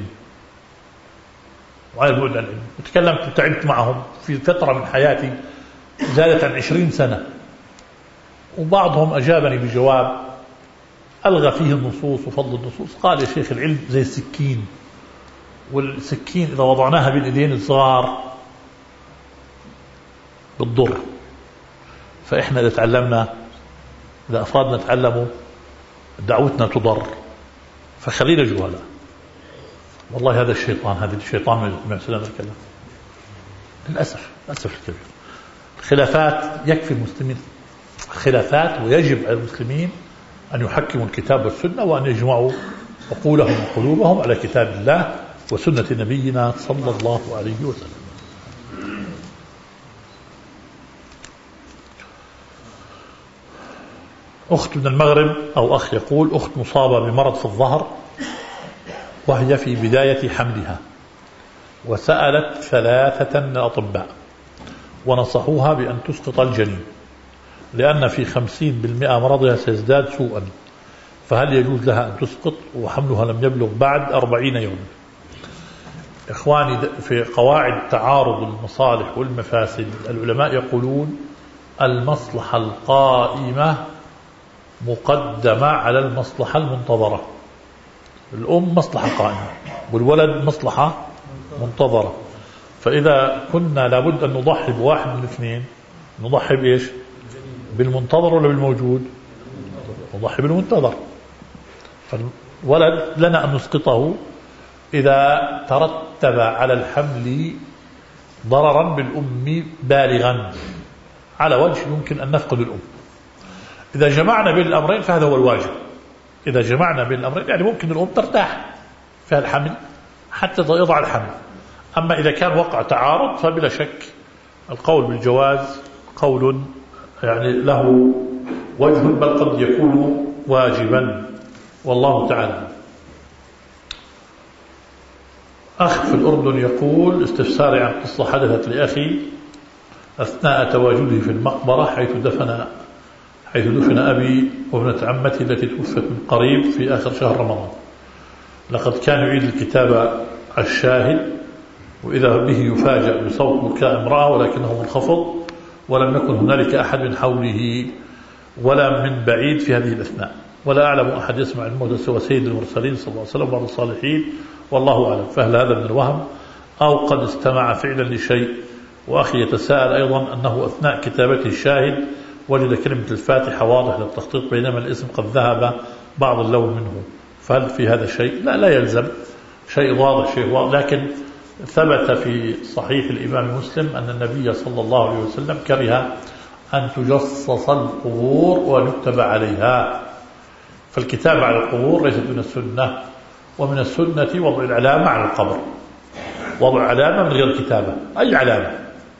وعلى البعد عن العلم. وتكلمت وتعبت معهم في فترة من حياتي زادت عن عشرين سنة، وبعضهم أجابني بجواب ألغى فيه النصوص وفضل النصوص. قال: يا شيخ، العلم زي السكين، والسكين إذا وضعناها بين اليدين الصغار بالضر، فإحنا إذا تعلمنا، إذا أفرادنا تعلموا، دعوتنا تضر، فخلينا جهلاء. والله هذا الشيطان، هذا الشيطان من سلام الكلام للأسف، للأسف الكبير. الخلافات يكفي المسلمين خلافات، ويجب على المسلمين أن يحكموا الكتاب والسنة، وأن يجمعوا عقولهم وقلوبهم على كتاب الله وسنة نبينا صلى الله عليه وسلم. أخت من المغرب أو أخ يقول: أخت مصابة بمرض في الظهر وهي في بداية حملها، وسألت ثلاثة من الأطباء ونصحوها بأن تسقط الجنين لأن في خمسين بالمئة مرضها سيزداد سوءا، فهل يجوز لها أن تسقط وحملها لم يبلغ بعد أربعين يوما؟ إخواني، في قواعد تعارض المصالح والمفاسد العلماء يقولون المصلحة القائمة مقدمة على المصلحة المنتظرة. الأم مصلحة قائمة والولد مصلحة منتظرة، فإذا كنا لابد أن نضحي بواحد من الاثنين، نضحي بإيش؟ بالمنتظر ولا بالموجود؟ نضحي بالمنتظر. فالولد لنا أن نسقطه إذا ترتب على الحمل ضررا بالأم بالغا على وجه يمكن أن نفقد الأم. إذا جمعنا بين الأمرين فهذا هو الواجب. إذا جمعنا بين الأمرين يعني ممكن الأم ترتاح في الحمل حتى يضع الحمل. أما إذا كان وقع تعارض فبلا شك القول بالجواز قول يعني له وجه، بل قد يكون واجبا، والله تعالى. أخ في الأردن يقول: استفساري عن قصة حدثت لأخي أثناء تواجده في المقبرة حيث دفن حيث دفن أبي وابنة عمتي التي توفت من قريب في آخر شهر رمضان. لقد كان يعيد الكتابة الشاهد، وإذا به يفاجأ بصوت بكاء امرأة ولكنه منخفض، ولم يكن هنالك أحد من حوله ولا من بعيد في هذه الأثناء، ولا أعلم أحد يسمع الموت سوى سيد المرسلين صلى الله عليه وسلم وبعض الصالحين، والله أعلم. فهل هذا من الوهم أو قد استمع فعلا لشيء؟ وأخي يتساءل أيضا أنه أثناء كتابته الشاهد وجد كلمة الفاتحة واضح للتخطيط بينما الاسم قد ذهب بعض اللون منه، فهل في هذا شيء؟ لا لا يلزم شيء واضح شيء واضح، لكن ثبت في صحيح الإمام مسلم أن النبي صلى الله عليه وسلم كره أن تجصص القبور ويكتب عليها، فالكتاب على القبور ليست من السنة، ومن السنة وضع العلامة على القبر، وضع علامة من غير كتابة، أي علامة.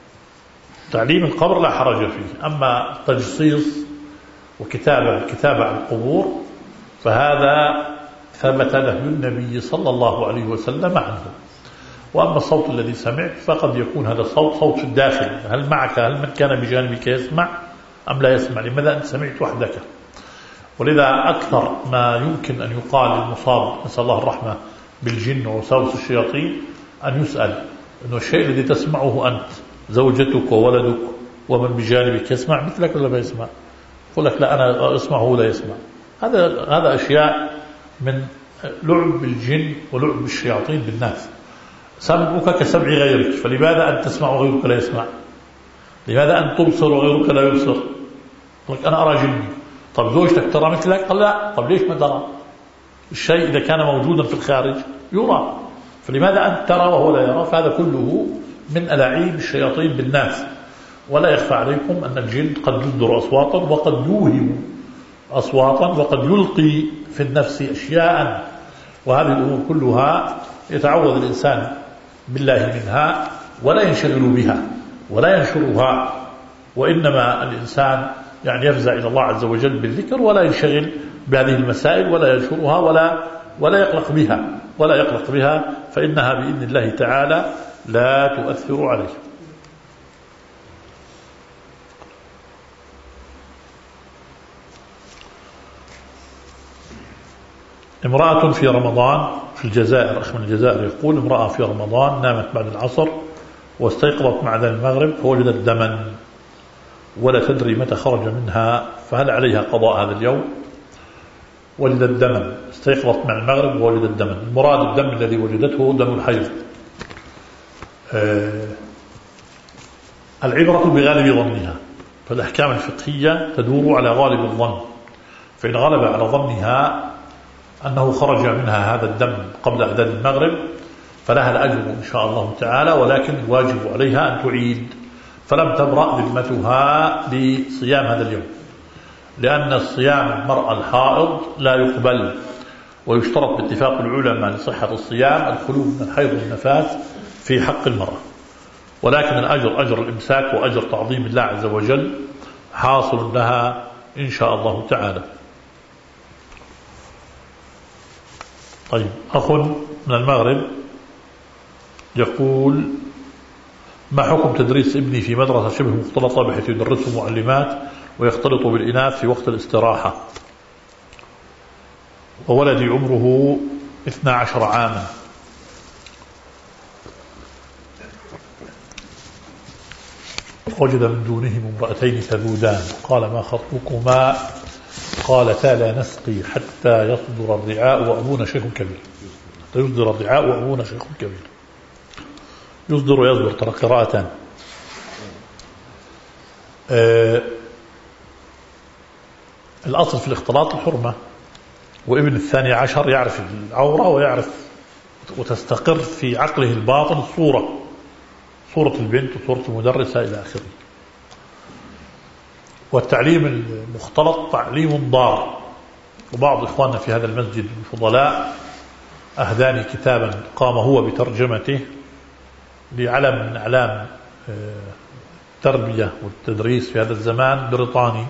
تعليم القبر لا حرج فيه، أما تجصيص وكتابة الكتابة على القبور فهذا ثبت نهي النبي صلى الله عليه وسلم عنه. وأما الصوت الذي سمعت فقد يكون هذا الصوت صوت في الداخل، هل معك هل من كان بجانبك يسمع أم لا يسمع؟ لماذا أنت سمعت وحدك؟ ولذا أكثر ما يمكن أن يقال للمصاب نسأل الله الرحمة بالجن ووساوس الشياطين أن يسأل أنه الشيء الذي تسمعه أنت زوجتك وولدك ومن بجانبك يسمع مثلك ولا ما يسمع؟ يقول لك لا أنا أسمعه ولا يسمع. هذا هذا أشياء من لعب بالجن ولعب بالشياطين بالناس. سمعك كسمع غيرك، فلماذا أن تسمع وغيرك لا يسمع؟ لماذا أن تبصر وغيرك لا يبصر؟ يقول لك أنا أرى جني. طب زوجتك ترى مثلك؟ قال لا. طب ليش ما ترى؟ الشيء إذا كان موجودا في الخارج يرى، فلماذا أنت ترى وهو لا يرى؟ فهذا كله من ألاعيب الشياطين بالناس. ولا يخفى عليكم أن الجن قد يصدر أصواتا وقد يوهم أصواتا وقد يلقي في النفس أشياء، وهذه الأمور كلها يتعوذ الإنسان بالله منها ولا ينشغل بها ولا ينشرها، وإنما الإنسان يعني يفزع إلى الله عز وجل بالذكر ولا ينشغل بهذه المسائل ولا ينشرها ولا ولا يقلق بها ولا يقلق بها فإنها بإذن الله تعالى لا تؤثر عليه. امرأة في رمضان في الجزائر، أخ من الجزائر يقول: امرأة في رمضان نامت بعد العصر واستيقظت بعد المغرب فوجدت دما ولا تدري متى خرج منها، فهل عليها قضاء هذا اليوم؟ وجدت دما، استيقظت مع المغرب ووجدت دما. المراد الدم الذي وجدته دم الحيض. آه العبرة بغالب ظنها، فالأحكام الفقهية تدور على غالب الظن، فإن غلب على ظنها أنه خرج منها هذا الدم قبل أذان المغرب فلها الأجر إن شاء الله تعالى، ولكن الواجب عليها أن تعيد، فلم تبرأ ذمتها بصيام هذا اليوم، لأن صيام المرأة الحائض لا يقبل، ويشترط باتفاق العلماء لصحة الصيام الخلو من الحيض والنفاس في حق المرأة، ولكن الأجر أجر الإمساك وأجر تعظيم الله عز وجل حاصل لها إن شاء الله تعالى. طيب، أخ من المغرب يقول: ما حكم تدريس ابني في مدرسة شبه مختلطة بحيث يدرسه معلمات ويختلط بالإناث في وقت الاستراحة، وولدي عمره اثني عشر عاما؟ وجد من دونهم امرأتين تذودان، قال: ما خطبكما؟ قالتا: لا نسقي حتى يصدر الرعاء وأبونا شيخ كبير. حتى يصدر الرعاء وأبونا شيخ كبير. يصدر ويصدر، ترى قراءتان. آه الأصل في الاختلاط الحرمة، وابن الثاني عشر يعرف العورة ويعرف وتستقر في عقله الباطن الصورة، صورة البنت وصورة المدرسة إلى آخره. والتعليم المختلط تعليم ضار، وبعض إخواننا في هذا المسجد الفضلاء أهداني كتابا قام هو بترجمته لعلم من أعلام التربية والتدريس في هذا الزمان بريطاني،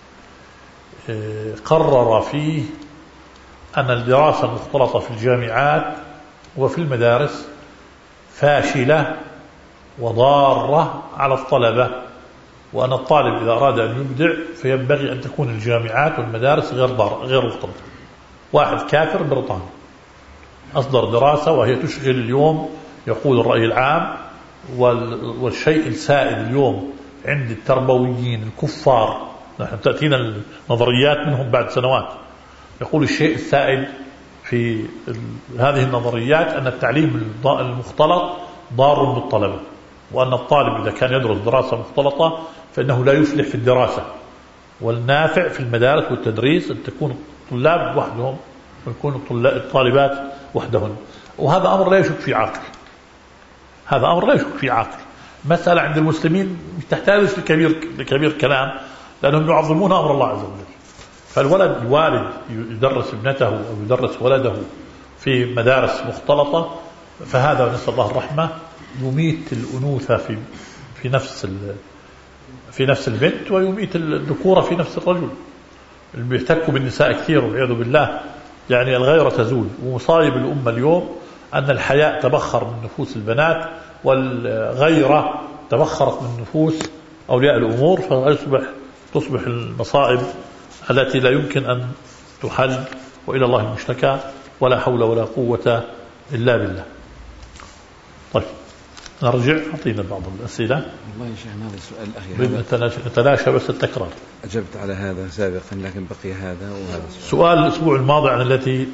قرر فيه أن الدراسة المختلطة في الجامعات وفي المدارس فاشلة وضارة على الطلبة، وأن الطالب إذا أراد أن يبدع فينبغي أن تكون الجامعات والمدارس غير ضار غير مختلطة. واحد كافر بريطاني أصدر دراسة وهي تشغل اليوم يقول الرأي العام، والشيء السائد اليوم عند التربويين الكفار، نحن تأتينا النظريات منهم بعد سنوات، يقول الشيء السائد في هذه النظريات أن التعليم المختلط ضار بالطلبة، وأن الطالب إذا كان يدرس دراسة مختلطة فإنه لا يفلح في الدراسة، والنافع في المدارس والتدريس أن تكون الطلاب وحدهم ويكون الطالبات وحدهن. وهذا أمر لا يشك في عاقل، هذا أمر لا يشك في عاقل. مسألة عند المسلمين تحتاج لكبير لكبير كلام، لأنهم يعظمون أمر الله عز وجل. فالولد الوالد يدرس ابنته أو يدرس ولده في مدارس مختلطة، فهذا نسأل الله الرحمة يميت الأنوثة في في نفس في نفس البنت، ويميت الذكورة في نفس الرجل. اللي بيحتكوا بالنساء كثير والعياذ بالله، يعني الغيرة تزول. ومصايب الأمة اليوم أن الحياء تبخر من نفوس البنات، والغيرة تبخرت من نفوس أولياء الأمور، فتصبح تصبح المصائب التي لا يمكن أن تحل، وإلى الله المشتكى، ولا حول ولا قوة إلا بالله. طيب نرجع، أعطينا بعض الأسئلة. والله يا شيخنا هذا السؤال الأخير نتلاشى, نتلاشى بس التكرار. أجبت على هذا سابقا لكن بقي هذا وهذا السؤال. سؤال الأسبوع الماضي عن التي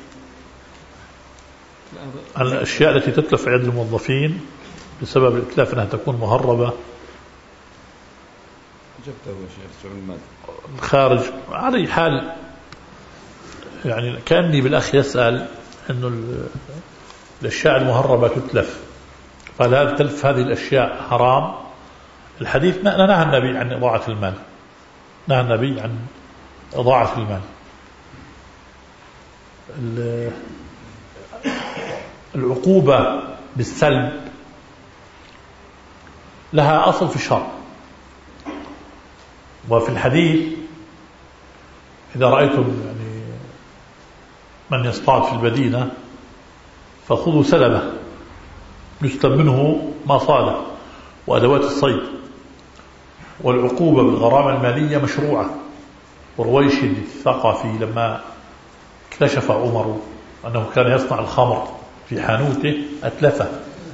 عن الأشياء التي تتلف عند الموظفين بسبب الإتلاف أنها تكون مهربة. أجبته يا شيخ السؤال الماضي. الخارج على أي حال، يعني كأني بالأخ يسأل أنه الأشياء المهربة تتلف، فهل تلف هذه الأشياء حرام؟ الحديث نهى النبي عن إضاعة المال، نهى النبي عن إضاعة المال. العقوبة بالسلب لها أصل في الشرع، وفي الحديث إذا رأيتم يعني من يصطاد في المدينة فخذوا سلبه، يسلب منه ما صاده وأدوات الصيد، والعقوبة بالغرامة المالية مشروعة. ورويشد الثقفي لما اكتشف عمر أنه كان يصنع الخمر في حانوته أتلفه،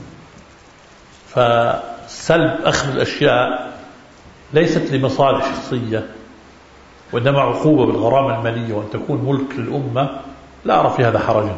فسلب أخذ الأشياء ليست لمصالح شخصية وإنما عقوبة بالغرامة المالية وأن تكون ملك للأمة، لا أرى في هذا حرجا.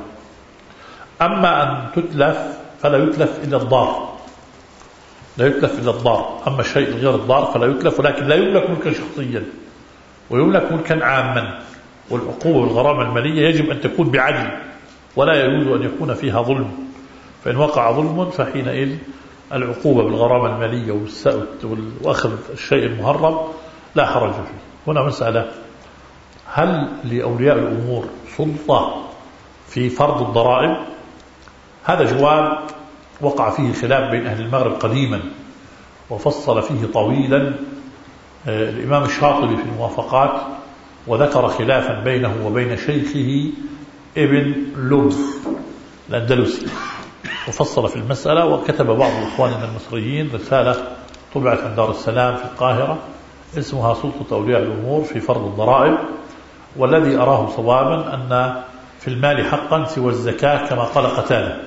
أما أن تتلف فلا يتلف إلا الضار، لا يتلف إلا الضار. أما الشيء غير الضار فلا يتلف، ولكن لا يملك ملكا شخصيا ويملك ملكا عاما. والعقوبة بالغرامة المالية يجب أن تكون بعدل، ولا يجوز أن يكون فيها ظلم، فإن وقع ظلم فحينئذ العقوبة بالغرامة المالية وأخذ الشيء المهرب لا حرج فيه. هنا مسألة: هل لأولياء الأمور سلطة في فرض الضرائب؟ هذا جواب وقع فيه خلاف بين أهل المغرب قديما، وفصل فيه طويلا الإمام الشاطبي في الموافقات، وذكر خلافا بينه وبين شيخه ابن لب الأندلسي، وفصل في المسألة. وكتب بعض إخواننا المصريين رسالة طبعت عن دار السلام في القاهرة اسمها سلطة أولياء الأمور في فرض الضرائب. والذي أراه صوابا أن في المال حقا سوى الزكاة كما قال قتادة.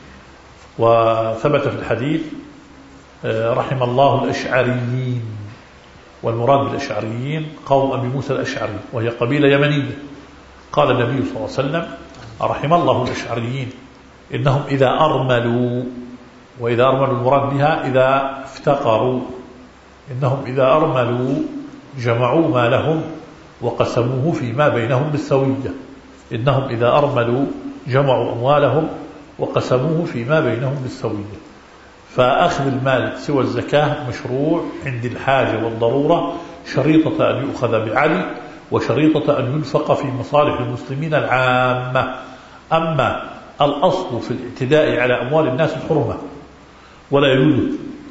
وثبت في الحديث: رحم الله الأشعريين، والمراد بالأشعريين قوم أبي موسى الأشعري وهي قبيلة يمنية. قال النبي صلى الله عليه وسلم: رحم الله الأشعريين إنهم إذا أرملوا، وإذا أرملوا المراد بها إذا افتقروا، إنهم إذا أرملوا جمعوا ما لهم وقسموه فيما بينهم بالسوية. إنهم إذا أرملوا جمعوا أموالهم وقسموه فيما بينهم بالسوية. فأخذ المال سوى الزكاة مشروع عند الحاجة والضرورة، شريطة أن يؤخذ بعدل، وشريطة أن ينفق في مصالح المسلمين العامة. أما الأصل في الاعتداء على أموال الناس الحرمة، ولا يجوز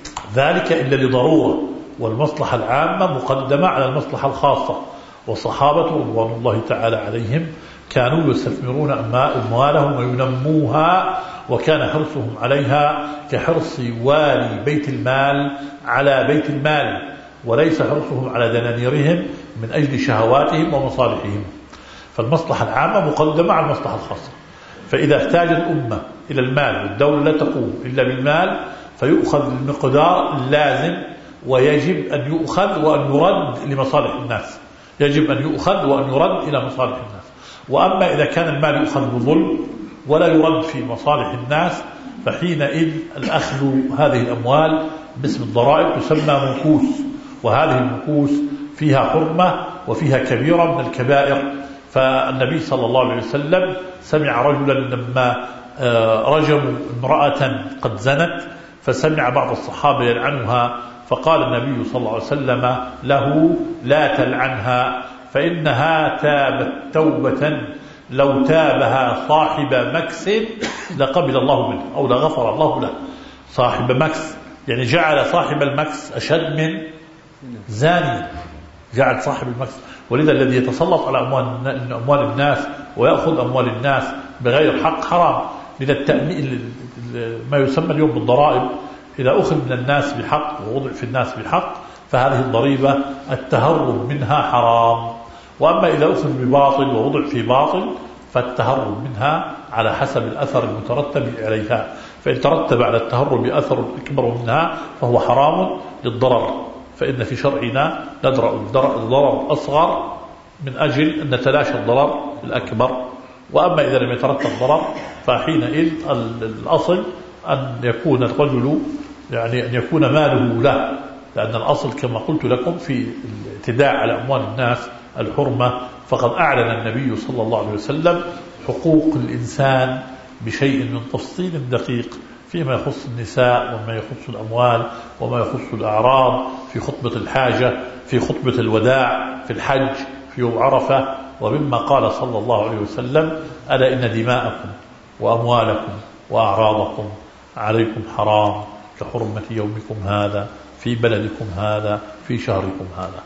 ذلك إلا لضرورة، والمصلحة العامة مقدمة على المصلحة الخاصة. والصحابة رضوان الله تعالى عليهم كانوا يستثمرون أموالهم وينموها، وكان حرصهم عليها كحرص والي بيت المال على بيت المال، وليس حرصهم على دنانيرهم من أجل شهواتهم ومصالحهم. فالمصلحة العامة مقدمة على المصلحة الخاصة. فإذا احتاج الأمة إلى المال والدولة لا تقوم إلا بالمال فيؤخذ المقدار اللازم، ويجب أن يؤخذ وأن يرد لمصالح الناس، يجب أن يؤخذ وأن يرد إلى مصالح الناس. وأما إذا كان المال يؤخذ بظلم ولا يرد في مصالح الناس فحينئذ الأخذ هذه الأموال باسم الضرائب تسمى منكوس، وهذه المنكوس فيها حرمة وفيها كبيرة من الكبائر. فالنبي صلى الله عليه وسلم سمع رجلا لما رجموا امرأة قد زنت، فسمع بعض الصحابة يلعنها، فقال النبي صلى الله عليه وسلم له: لا تلعنها فإنها تابت توبة لو تابها صاحب مكس لقبل الله منه أو لغفر الله له. صاحب مكس يعني جعل صاحب المكس أشد من زاني، جعل صاحب المكس. ولذا الذي يتسلط على أموال, أموال الناس ويأخذ أموال الناس بغير حق حرام. لذا التأمين ما يسمى اليوم بالضرائب إذا أخذ من الناس بحق ووضع في الناس بحق فهذه الضريبة التهرب منها حرام. وأما إذا أخذ بباطل ووضع في باطل فالتهرب منها على حسب الأثر المترتب عليها. فإن ترتب على التهرب أثر أكبر منها فهو حرام للضرر، فإن في شرعنا ندرأ الضرر الأصغر من أجل أن نتلاشى الضرر الأكبر. وأما إذا لم يترتب ضرر فحينئذ الأصل أن يكون الرجل يعني أن يكون ماله له، لأن الأصل كما قلت لكم في الاعتداء على أموال الناس الحرمة. فقد أعلن النبي صلى الله عليه وسلم حقوق الإنسان بشيء من تفصيل دقيق فيما يخص النساء وما يخص الأموال وما يخص الأعراض في خطبة الحاجة، في خطبة الوداع، في الحج، في يوم عرفة. ومما قال صلى الله عليه وسلم: ألا إن دماءكم وأموالكم وأعراضكم عليكم حرام كحرمة يومكم هذا في بلدكم هذا في شهركم هذا.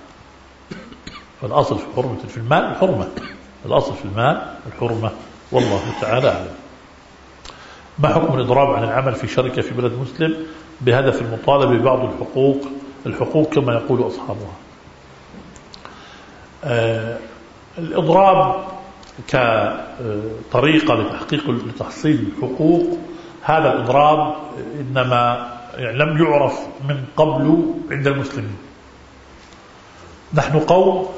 فالأصل في حرمة في المال الحرمة، الأصل في المال الحرمة، والله تعالى أعلم. ما حكم الإضراب عن العمل في شركة في بلد مسلم بهدف المطالبة ببعض الحقوق الحقوق كما يقول أصحابها؟ آه الإضراب كطريقة لتحقيق لتحصيل الحقوق، هذا الإضراب إنما يعني لم يعرف من قبل عند المسلمين. نحن قوم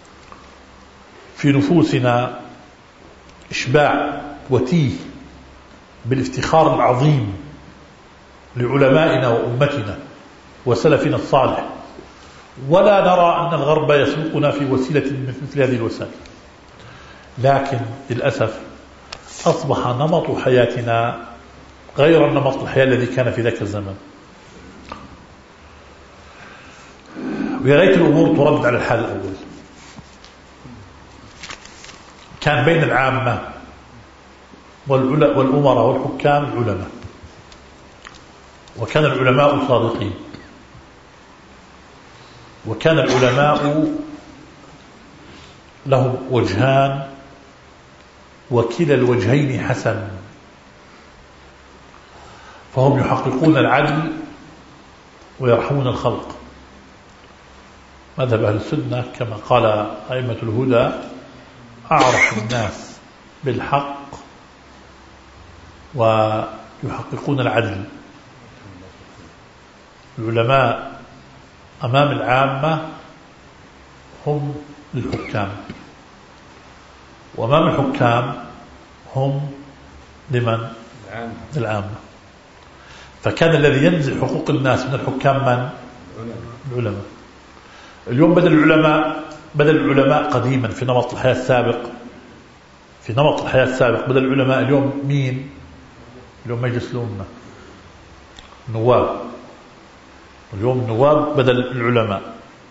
في نفوسنا إشباع وتيه بالافتخار العظيم لعلمائنا وأمتنا وسلفنا الصالح، ولا نرى أن الغرب يسوقنا في وسيلة من مثل هذه الوسائل. لكن للأسف أصبح نمط حياتنا غير نمط الحياة الذي كان في ذاك الزمن، ويا ليت الأمور ترد على الحال الأول. كان بين العامة والأمراء والحكام العلماء، وكان العلماء صادقين، وكان العلماء لهم وجهان وكلا الوجهين حسن، فهم يحققون العدل ويرحمون الخلق. مذهب أهل السنة كما قال أئمة الهدى: أعرف الناس بالحق ويحققون العدل. العلماء أمام العامة هم للحكام، وأمام الحكام هم لمن؟ العامة. فكان الذي ينزل حقوق الناس من الحكام من؟ العلماء. اليوم بدل العلماء بدل العلماء قديما في نمط الحياة السابق في نمط الحياة السابق بدل العلماء اليوم مين؟ اليوم مجلس الأمة، نواب. اليوم النواب بدل العلماء.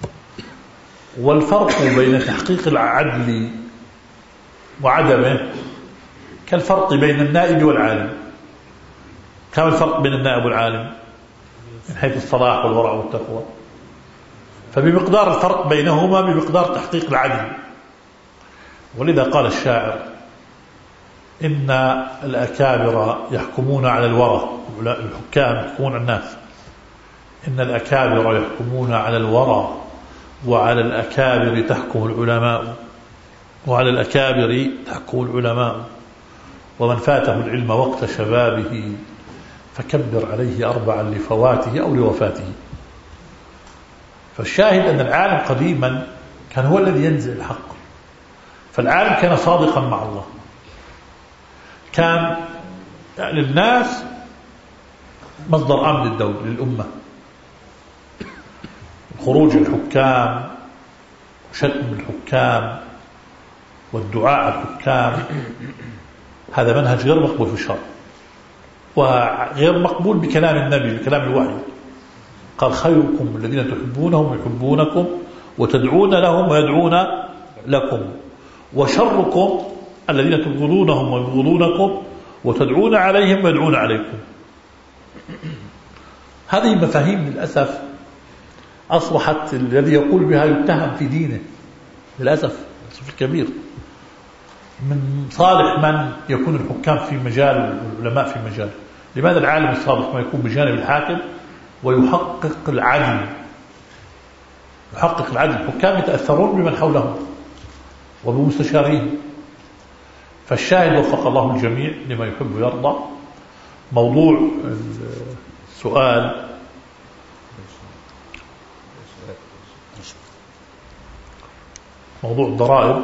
والفرق بين تحقيق العدل وعدمه كالفرق بين النائب والعالم. كم الفرق بين النائب والعالم من حيث الصلاح والورع والتقوى؟ فبمقدار الفرق بينهما بمقدار تحقيق العدل. ولذا قال الشاعر: إن الأكابر يحكمون على الورى، الحكام يحكمون على الناس. إن الأكابر يحكمون على الورى وعلى الأكابر تحكم العلماء وعلى الأكابر تحكم العلماء، ومن فاته العلم وقت شبابه فكبر عليه أربعا لفواته أو لوفاته. فالشاهد أن العالم قديما كان هو الذي ينزل الحق، فالعالم كان صادقا مع الله، كان للناس مصدر أمن للدولة للأمة. خروج الحكام وشتم الحكام والدعاء على الحكام هذا منهج غير مقبول في الشرع، وغير مقبول بكلام النبي بكلام الوحي. قال: خيركم الذين تحبونهم يحبونكم وتدعون لهم ويدعون لكم، وشركم الذين تبغضونهم ويبغضونكم وتدعون عليهم ويدعون عليكم. هذه مفاهيم للأسف أصبحت الذي يقول بها يتهم في دينه، للأسف الكبير. من صالح من يكون الحكام في مجال والعلماء في مجال. لماذا العالم الصالح ما يكون بجانب الحاكم ويحقق العدل؟ يحقق العدل. الحكام يتأثرون بمن حولهم وبمستشارين. فالشاهد وفق الله الجميع لما يحب ويرضى. موضوع السؤال موضوع الضرائب.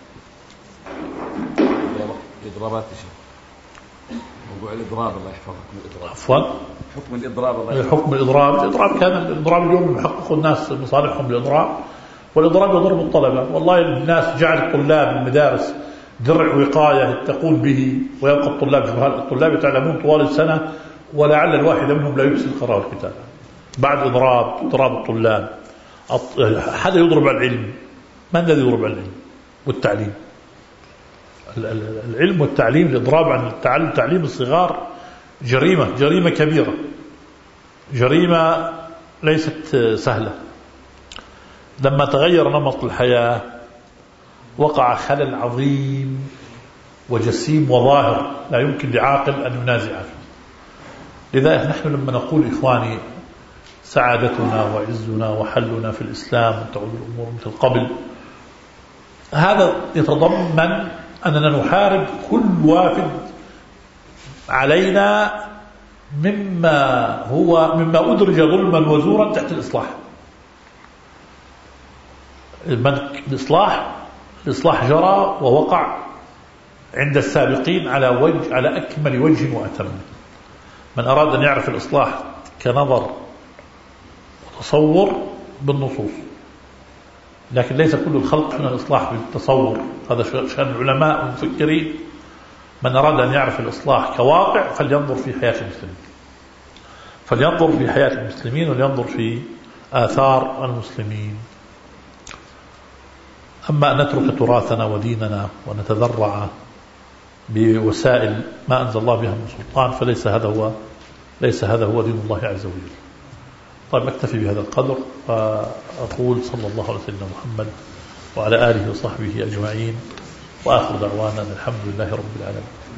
الإضرابات موضوع الإضراب الله يحفظك. الإضراب عفوا حكم الإضراب الله يحفظك. حكم الإضراب. الإضراب كان الإضراب اليوم يحقق الناس مصالحهم بالإضراب، والإضراب يضرب الطلبة. والله الناس جعل الطلاب المدارس درع وقاية يتقون به، ويبقى الطلاب جهال. الطلاب يتعلمون طوال السنة ولعل الواحد منهم لا يحسن القراءة والكتابة بعد إضراب إضراب الطلاب. حدا يضرب على العلم. من الذي يضرب على العلم والتعليم؟ العلم والتعليم. الإضراب عن التعلم تعليم الصغار جريمة جريمة كبيرة، جريمة ليست سهلة. لما تغير نمط الحياة وقع خلل عظيم وجسيم وظاهر لا يمكن لعاقل أن ينازع فيه. لذلك نحن لما نقول إخواني سعادتنا وعزنا وحلنا في الإسلام وتعود الأمور مثل قبل، هذا يتضمن أننا نحارب كل وافد علينا مما هو مما أدرج ظلما وزورا تحت الإصلاح. الإصلاح الإصلاح جرى ووقع عند السابقين على وجه على أكمل وجه وأتم. من أراد أن يعرف الإصلاح كنظر وتصور بالنصوص، لكن ليس كل الخلق من الإصلاح بالتصور، هذا شأن العلماء والمفكرين. من أراد أن يعرف الإصلاح كواقع فلينظر في حياة المسلمين، فلينظر في حياة المسلمين ولينظر في آثار المسلمين. أما أن نترك تراثنا وديننا ونتذرع بوسائل ما أنزل الله بها من سلطان فليس هذا هو ليس هذا هو دين الله عز وجل. طيب أكتفي بهذا القدر وأقول صلى الله عليه وسلم محمد وعلى آله وصحبه أجمعين، وآخر دعوانا الحمد لله رب العالمين.